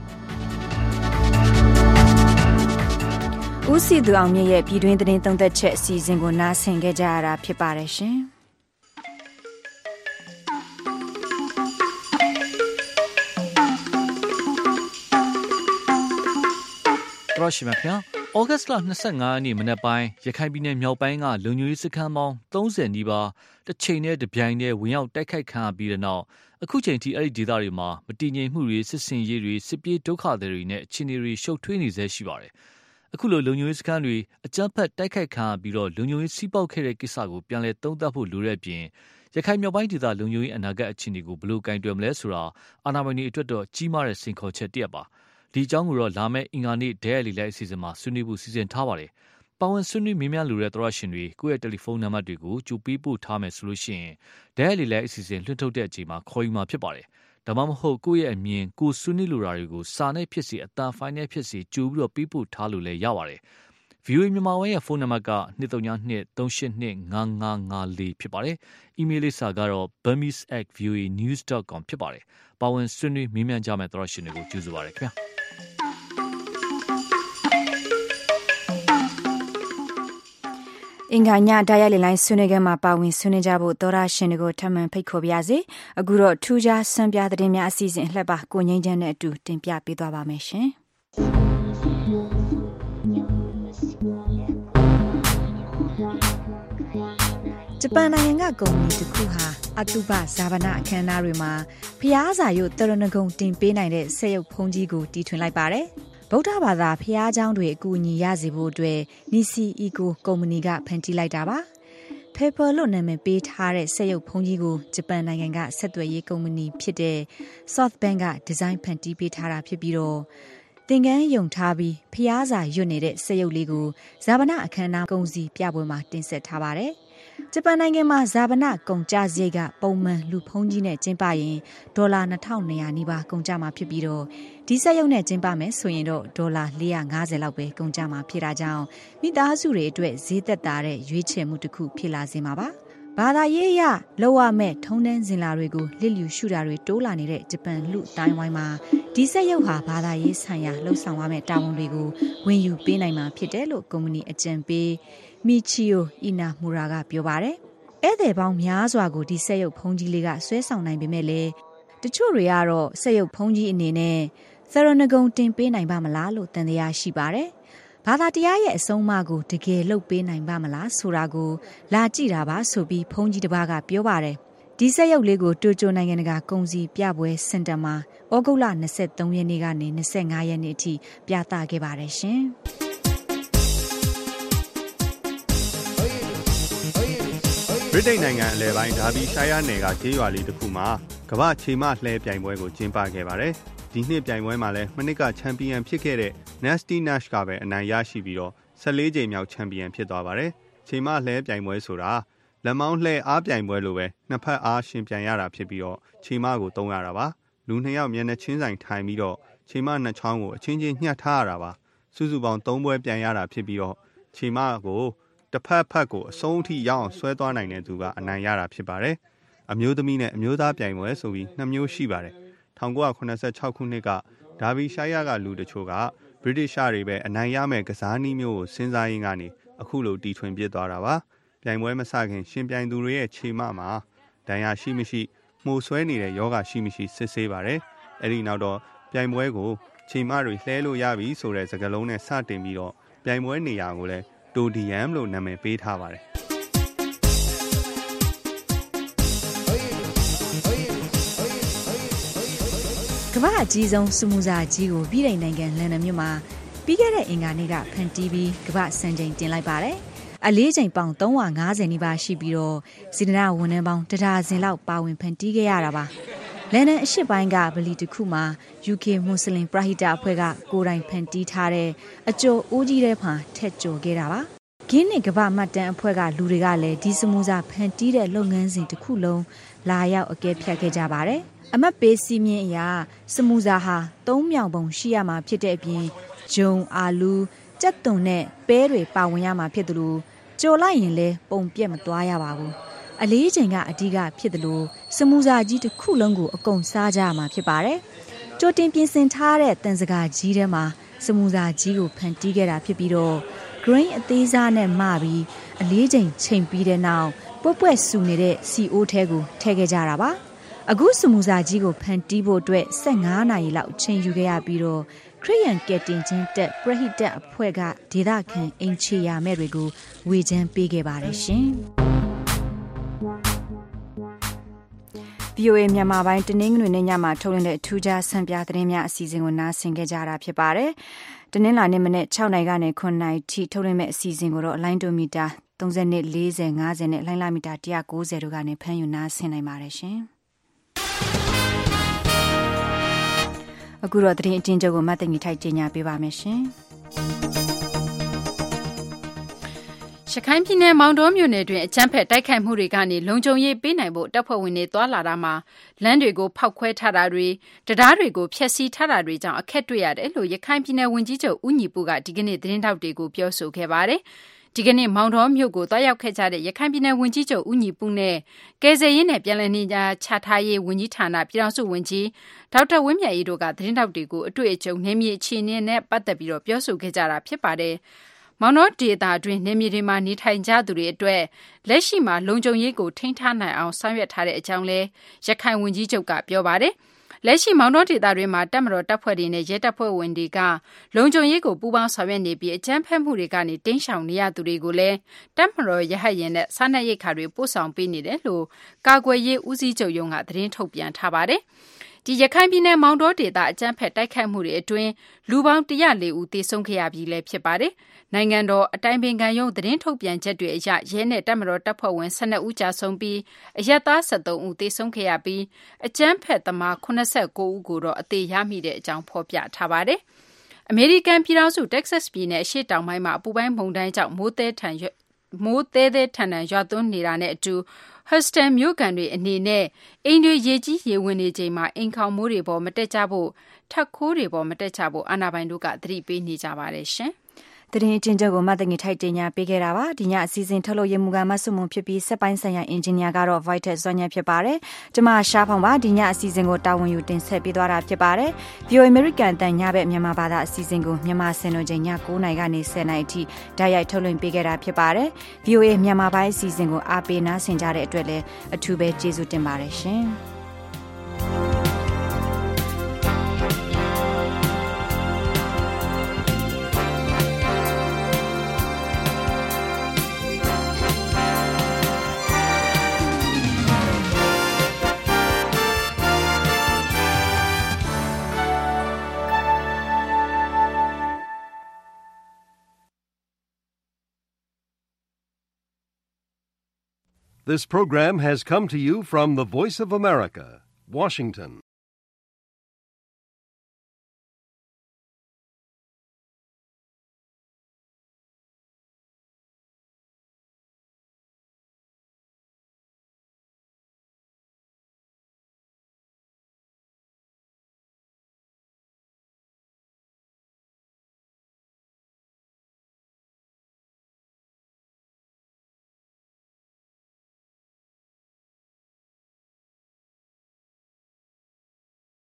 S2: ဦးစီသူအောင်မြင့်ရဲ့ပြည်တွင်းသတင်းသုံးသပ်ချက်အစီအစဉ်ကိုနားဆင်ခဲ့ကြရတာဖြစ်ပါတယ်ရှင်။
S7: ရရှိမြခင်ဩဂတ်စ်လ၂၅ရက်နေ့မနက်ပိုင်းရခိုင်ပြည်နယ်မြောက်ပိုင်းကလုံခြုံရေးစခန်းပေါင်း၃၀နီးပါးတစ်ချိန်နဲ့တပြိုင်တည်းဝင်ရောက်တိုက်ခိုက်ခံရပြီးတဲ့နောက်အခုချိန်ထိအဲ့ဒီဒေသတွေမှာမတည်ငြိမ်မှုတွေစစ်စင်ရေးတွေစစ်ပြေးဒုက္ခသည်တွေနဲ့အခြေအနေတွေရှုပ်ထွေးနေစေရှိပါတယ်။အခုလိုလုံခြုံရေးစခန်းတွေအကြမ်းဖက်တိုက်ခိုက်ခံရပြီးတော့လုံခြုံရေးစီးပေါက်ခဲ့တဲ့ကိစ္စကိုပြန်လည်သုံးသပ်ဖို့လိုတဲ့အပြင်ရခိုင်မြောက်ပိုင်းဒေသလုံခြုံရေးအနာဂတ်အခြေအနေကိုဘယ်လိုကင်တွယ်မလဲဆိုတာအာဏာပိုင်တွေအတွက်တော့ကြီးမားတဲ့စိန်ခေါ်ချက်တစ်ရပ်ပါ။ဒီအကြောင်းကိုတော့လာမယ့်အင်္ဂါနေ့ဒဲရလီလိုက်အစီအစဉ်မှာဆွေးနွေးဖို့စီစဉ်ထားပါတယ်။ပါဝင်ဆွေးနွေးမေးမြန်းလိုတဲ့သောရရှင်တွေကိုယ့်ရဲ့တယ်လီဖုန်းနံပါတ်တွေကိုကြိုပေးပို့ထားမယ်ဆိုလို့ရှိရင်ဒဲရလီလိုက်အစီအစဉ်လွှင့်ထုတ်တဲ့အချိန်မှာခေါ်ယူမှာဖြစ်ပါတယ်။ဒါမှမဟုတ်ကိုယ့်ရဲ့အမြင်ကိုဆွေးနွေးလိုတာတွေကိုစာနဲ့ဖြစ်စီအတန်ဖိုင်နဲ့ဖြစ်စီကြိုပြီးတော့ပေးပို့ထားလို့လည်းရပါတယ်။ဗီအိုအေ မြန်မာပိုင်းရဲ့ဖုန်းနံပါတ်က၂၃၂ ၃၈၂ ၅၅၅၄ဖြစ်ပါတယ်။အီးမေးလ်လိပ်စာကတော့ burmese at v o a news dot com ဖြစ်ပါတယ်။ပါဝင်ဆွေးနွေးမေးမြန်းကြမယ့်သောရရှင်တွေကိုကျေးဇူးပါရခင်ဗျာ။
S2: အင်္ဂါညဒါရိုက်လိုင်းဆွေးနွေးခန်းမှာပါဝင်ဆွေးနွေးကြဖို့သောရရှင်တွေကိုထပ်မံဖိတ်ခေါ်ပါရစေ။အခုတော့ထူးခြားစံပြသတင်းများအစီအစဉ်လှက်ပါကိုငိမ့်ချမ်းနဲ့အတူတင်ပြပေးသွားပါမယ်ရှင်။ဂျပန်နိုင်ငံကကုမ္ပဏီတစ်ခုဟာအတုပဇာဗနာအခမ်းအနားတွေမှာဖျားစာရုပ်တရဏဂုံတင်ပေးနိုင်တဲ့စက်ရုပ်ဖုံးကြီးကိုတီထွင်လိုက်ပါတယ်။ဗုဒ္ဓဘာသာဖျားเจ้าတွေအကူအညီရစေဖို့အတွက် Nisi Eco ကုမ္ပဏီကဖန်တီးလိုက်တာပါ။ Paper လို့နာမည်ပေးထားတဲ့စက်ရုပ်ဖုံးကြီးကိုဂျပန်နိုင်ငံကဆက်သွယ်ရေးကုမ္ပဏီဖြစ်တဲ့ SoftBank ကဒီဇိုင်းဖန်တီးပေးထားတာဖြစ်ပြီးတော့သင်္ကန်းယုံထားပြီးဖျားစာရွတ်နေတဲ့စက်ရုပ်လေးကိုဇာဗနာအခမ်းအနားကုန်စည်ပြပွဲမှာတင်ဆက်ထားပါတယ်။ဂျပန်နိုင်ငံမှာဇာဗနာကုန်ကြစရိတ်ကပုံမှန်လူဖုံးကြီးနဲ့ကျင်းပရင်ဒေါ်လာနှစ်ထောင်နှစ်ရာနီးပါးကုန်ကြမှာဖြစ်ပြီးတော့ဒီစက်ရုပ်နဲ့ကျင်းပမယ်ဆိုရင်တော့ဒေါ်လာ၄ရာ၅ဆယ်လောက်ပဲကုန်ကြမှာဖြစ်တာကြောင့်မိသားစုတွေအတွက်ဈေးသက်သာတဲ့ရွေးချယ်မှုတစ်ခုဖြစ်လာစေမှာပါ။ဘာသာရေးအရလောက်ရမဲ့ထုံးတမ်းစင်လာတွေကိုလစ်လျူရှုတာတွေတိုးလာနေတဲ့ဂျပန်လူတိုင်းဝိုင်းမှာဒီစက်ရုပ်ဟာဘာသာရေးဆိုင်ရာလှုပ်ဆောင်ရမယ့်တာဝန်တွေကိုဝင်ယူပေးနိုင်မှာဖြစ်တယ်လို့ကုမ္ပဏီအကြံပေးမီချီယိုအီနာမူရာကပြောပါတယ်။ဧည့်သည်ပေါင်းများစွာကိုဒီစက်ရုပ်ဖုံးကြီးလေးကဆွဲဆောင်နိုင်ပေမဲ့လည်းတချို့တွေကတော့စက်ရုပ်ဖုံးကြီးအနေနဲ့သရဏဂုံတင်ပေးနိုင်ပါမလားလို့တန်တရားရှိပါတယ်။ဘာသာတရားရဲ့အဆုံးအမကိုတကယ်လုပ်ပေးနိုင်ပါမလားဆိုတာကိုလာကြည့်တာပါဆိုပြီးဖုံးကြီးတစ်ပါးကပြောပါတယ်။ဒီစက်ရုပ်လေးကိုတိုကျိုနိုင်ငံတကာကုန်စည်ပြပွဲစင်တာမှာဩဂုတ်လ၂၃ရက်နေ့ကနေ၂၅ရက်နေ့အထိပြသခဲ့ပါတယ်ရှင်။
S17: Oh yeah, oh yeah, oh yeah.
S16: ဗြိတိန်နိုင်ငံအလယ်ပိုင်းဒါဘီရှိုင်းယားနယ်ကကျေးရွာလေးတစ်ခုမှာကမ္ဘာခြေမလှဲပြိုင်ပွဲကိုကျင်းပခဲ့ပါတယ်။ဒီနှစ်ပြိုင်ပွဲမှာလည်းမနစ်ကချန်ပီယံဖြစ်ခဲ့တဲ့ Nasty Nash ကပဲအနိုင်ရရှိပြီးတော့ဆယ်လေးကြိမ်မြောက်ချန်ပီယံဖြစ်သွားပါတယ်။ခြေမလှဲပြိုင်ပွဲဆိုတာလက်မောင်းလှဲအားပြိုင်ပွဲလိုပဲနှစ်ဖက်အားရှင်ပြိုင်ရတာဖြစ်ပြီးတော့ခြေမကိုသုံးရတာပါ။လူနှစ်ယောက်မျက်နှာချင်းဆိုင်ထိုင်ပြီးတော့ခြေမနှစ်ချောင်းကိုအချင်းချင်းညှပ်ထားရတာပါ။စုစုပေါင်းသုံးပွဲပြိုင်ရတာဖြစ်ပြီးတော့ခြေမကိုတစ်ဖက်ဖက်ကိုအဆုံးအထိရောက်အောင်ဆွဲသွားနိုင်တဲ့သူကအနိုင်ရတာဖြစ်ပါတယ်။အမျိုးသမီးနဲ့အမျိုးသားပြိုင်ပွဲဆိုပြီးနှစ်မျိုးရှိပါတယ်။၁၉၇၆ခုနှစ်ကဒါဘီရှိုင်းယားကလူတချို့ကဗြိတိရှတွေပဲအနိုင်ရမဲ့ကစားနည်းမျိုးကိုစဉ်းစားရင်းကနေအခုလိုတီထွင်ပြစ်သွားတာပါ။ပြိုင်ပွဲမစခင်ရှင်ပြိုင်သူတွေရဲ့ခြေမမှာဒဏ်ရာရှိမရှိမှုဆွဲနေတဲ့ယောဂရှိမရှိစစ်ဆေးပါတယ်။အဲဒီနောက်တော့ပြိုင်ပွဲကိုခြေမတွေလှဲလို့ရပြီဆိုတဲ့စကားလုံးနဲ့စတင်ပြီးတော့ပြိုင်ပွဲနေရာကိုလည်းတိုဒီယမ်လို့နာမည်ပေးထားပါတယ်
S2: ကမ္ဘာအကြီးဆုံးစမူစာကြီးကိုပြည်ထိုင်နိုင်ငံလန်ဒန်မြို့မှာပြီးခဲ့တဲ့အင်္ဂါနေ့ကဖန်တီးပြီးကမ္ဘာစံချိန်တင်လိုက်ပါတယ်။အလေးချိန်ပေါင်သုံးရာငါးဆယ်နီးပါးရှိပြီးတော့စီဒနာဝန်ထမ်းပေါင်းတဒါဇင်လောက်ပါဝင်ဖန်တီးခဲ့ရတာပါ။လန်ဒန်အရှေ့ပိုင်းကဗလီတစ်ခုမှာ ယူ ကေ မွတ်စလင်ပရဟိတအဖွဲ့ကကိုယ်တိုင်ဖန်တီးထားတဲ့အကျော်အိုးကြီးတဲ့ဖာထက်ကျော်ခဲ့တာပါ။ဂင်းနစ်ကမ္ဘာမှတ်တမ်းအဖွဲ့ကလူတွေကလည်းဒီစမူစာဖန်တီးတဲ့လုပ်ငန်းစဉ်တစ်ခုလုံးလာရောက်အကဲဖြတ်ခဲ့ကြပါတယ်။အမတ်ပေးစီမင်းအရာစမူစာဟာသုံးမြောင်ပုံရှိရမှာဖြစ်တဲ့အပြင်ဂျုံအာလူးကြက်သွန်နဲ့ပဲတွေပါဝင်ရမှာဖြစ်တယ်လို့ကြော်လိုက်ရင်လည်းပုံပြက်မသွားရပါဘူး။အလေးချိန်ကအဓိကဖြစ်တယ်လို့စမူစာကြီးတစ်ခုလုံးကိုအကုန်စားကြရမှာဖြစ်ပါတယ်။ကြိုတင်ပြင်ဆင်ထားတဲ့တန်စကာကြီးထဲမှာစမူစာကြီးကိုဖန်တီးခဲ့တာဖြစ်ပြီးတော့ grain အသေးစားနဲ့မပြီးအလေးချိန်ချိန်ပြီးတဲ့နောက်ပွက်ပွက်ဆူနေတဲ့ စီ အို ထဲကိုထည့်ခဲ့ကြတာပါအခုစမူစာကြီးကိုဖန်တီးဖို့အတွက်၁၅နာရီလောက်ချိန်ယူခဲ့ရပြီးတော့ခရစ်ယာန်ကယ်တင်ချင်းတက်ပရဟိတအဖွဲ့ကဒေသခံအင်ချီယာမဲ့တွေကိုဝေချမ်းပေးခဲ့ပါတယ်ရှင်။ဗီအိုအေ မြန်မာပိုင်းတနင်္ဂနွေနေ့ညမှာထုတ်လွှင့်တဲ့ထူးခြားဆံပြသတင်းများအစီအစဉ်ကိုနားဆင်ကြကြတာဖြစ်ပါတယ်။တနင်္လာနေ့မနေ့၆နာရီကနေခုနှစ်နာရီထိထုတ်လွှင့်မဲ့အစီအစဉ်ကိုတော့လိုင်းဒိုမီတာ၃၂ ၄၀ ၅၀နဲ့လိုင်းလာမီတာ၁၉၀တို့ကနေဖမ်းယူနားဆင်နိုင်ပါတယ်ရှင်။အခုတော့သတင်းအကျဉ်းချုပ်ကိုမတ်တငီထိုက်ကြေညာပေးပါမယ်ရှင်။
S3: ရခိုင်ပြည်နယ်မောင်တောမြို့နယ်တွင်အကြမ်းဖက်တိုက်ခိုက်မှုတွေကနေလုံခြုံရေးပေးနိုင်ဖို့တပ်ဖွဲ့ဝင်တွေတွာလာတာမှာလမ်းတွေကိုဖောက်ခွဲထားတာတွေတရားတွေကိုဖျက်ဆီးထားတာတွေကြောင့်အခက်တွေ့ရတယ်လို့ရခိုင်ပြည်နယ်ဝန်ကြီးချုပ်ဦးညီပုကဒီကနေ့သတင်းထောက်တွေကိုပြောဆိုခဲ့ပါတယ်။ဒီကနေ့မောင်တောမြို့ကိုတွားရောက်ခဲ့ကြတဲ့ရခိုင်ပြည်နယ်ဝန်ကြီးချုပ်ဦးညီပုနဲ့ကယ်ဆယ်ရေးနဲ့ပြည်내နေရာချထားရေးဝန်ကြီးဌာနပြည်ထောင်စုဝန်ကြီးဒေါက်တာဝင်းမြတ်အေးတို့ကသတင်းထောက်တွေကိုအတွေ့အကြုံနေမြေအခြေအနေနဲ့ပတ်သက်ပြီးတော့ပြောဆိုခဲ့ကြတာဖြစ်ပါတယ်။မောင်တောဒေသတွင်းနေမြေတွေမှာနေထိုင်ကြသူတွေအတွက်လက်ရှိမှာလုံခြုံရေးကိုထိန်းထားနိုင်အောင်ဆောင်ရွက်ထားတဲ့အကြောင်းလဲရခိုင်ဝန်ကြီးချုပ်ကပြောပါတယ်။လက်ရှိမောင်တောဒေသတွင်းမှာတပ်မတော်တပ်ဖွဲ့တွေနဲ့ရဲတပ်ဖွဲ့ဝင်တွေကလုံခြုံရေးကိုပူးပေါင်းဆောင်ရွက်နေပြီးအကြမ်းဖက်မှုတွေကနေတင်းရှောင်နေရသူတွေကိုလည်းတပ်မတော်ရဟတ်ရင်နဲ့စားနပ်ရိက္ခာတွေပို့ဆောင်ပေးနေတယ်လို့ကာကွယ်ရေးဦးစီးချုပ်ရုံးကသတင်းထုတ်ပြန်ထားပါတယ်။ဒီရခိုင်ပြည်နယ်မောင်တောဒေသအကြမ်းဖက်တိုက်ခိုက်မှုတွေအတွင်းလူပေါင်း၁၀၄ဦးသေဆုံးခဲ့ရပြီးလည်းဖြစ်ပါတယ်။နိုင်ငံတော်အတိုင်ပင်ခံရုံးသတင်းထုတ်ပြန်ချက်တွေအရရဲနဲ့တပ်မတော်တပ်ဖွဲ့ဝင်၁၂ဦးကြာဆုံးပြီးအရပ်သား၁၃ဦးသေဆုံးခဲ့ရပြီးအကြမ်းဖက်သမား၇၉ဦးကိုတော့အသေးရမိတဲ့အကြောင်းဖော်ပြထားပါတယ်။အမေရိကန်ပြည်ထောင်စုတက္ကဆက်ပြည်နယ်အရှေ့တောင်ပိုင်းမှာအပူပိုင်းမုန်တိုင်းကြောင့်မိုးသဲထန်မိုးသေးသေးထန်ထန်ရွာသွန်းနေတာနဲ့အတူဟတ်စတန်မြို့ကန်တွေအနေနဲ့အိမ်တွေရေကြီးရေဝင်နေချိန်မှာအိမ်ခေါင်မိုးတွေပေါ်မတက်ကြဖို့ထပ်ခိုးတွေပေါ်မတက်ကြဖို့အာဏာပိုင်တို့ကသတိပေးနေကြပါတယ်ရှင်။
S2: သတင်းအကျဉ်းချုပ်ကိုမတငီထိုက်တင်ညာပေးခဲ့တာပါဒီညအစီအစဉ်ထုတ်လို့ရမှုကမဆုမွန်ဖြစ်ပြီးစက်ပိုင်းဆိုင်ရာအင်ဂျင်နီယာကတော့ Vital ဇွန်ညဖြစ်ပါတယ်ကျမရှားဖောင်ပါဒီညအစီအစဉ်ကိုတာဝန်ယူတင်ဆက်ပေးသွားတာဖြစ်ပါတယ် ဗီအိုအေ American တန်ညဘက်မြန်မာဘာသာအစီအစဉ်ကိုမြန်မာစံတော်ချိန်ည၉နာရီကနေ၁၀နာရီအထိဓာတ်ရိုက်ထုတ်လွှင့်ပေးခဲ့တာဖြစ်ပါတယ် ဗီအိုအေ မြန်မာပိုင်းအစီအစဉ်ကိုအားပေးနားဆင်ကြတဲ့အတွက်လည်းအထူးပဲကျေးဇူးတင်ပါတယ်ရှင်
S1: This program has come to you from the Voice of America, Washington.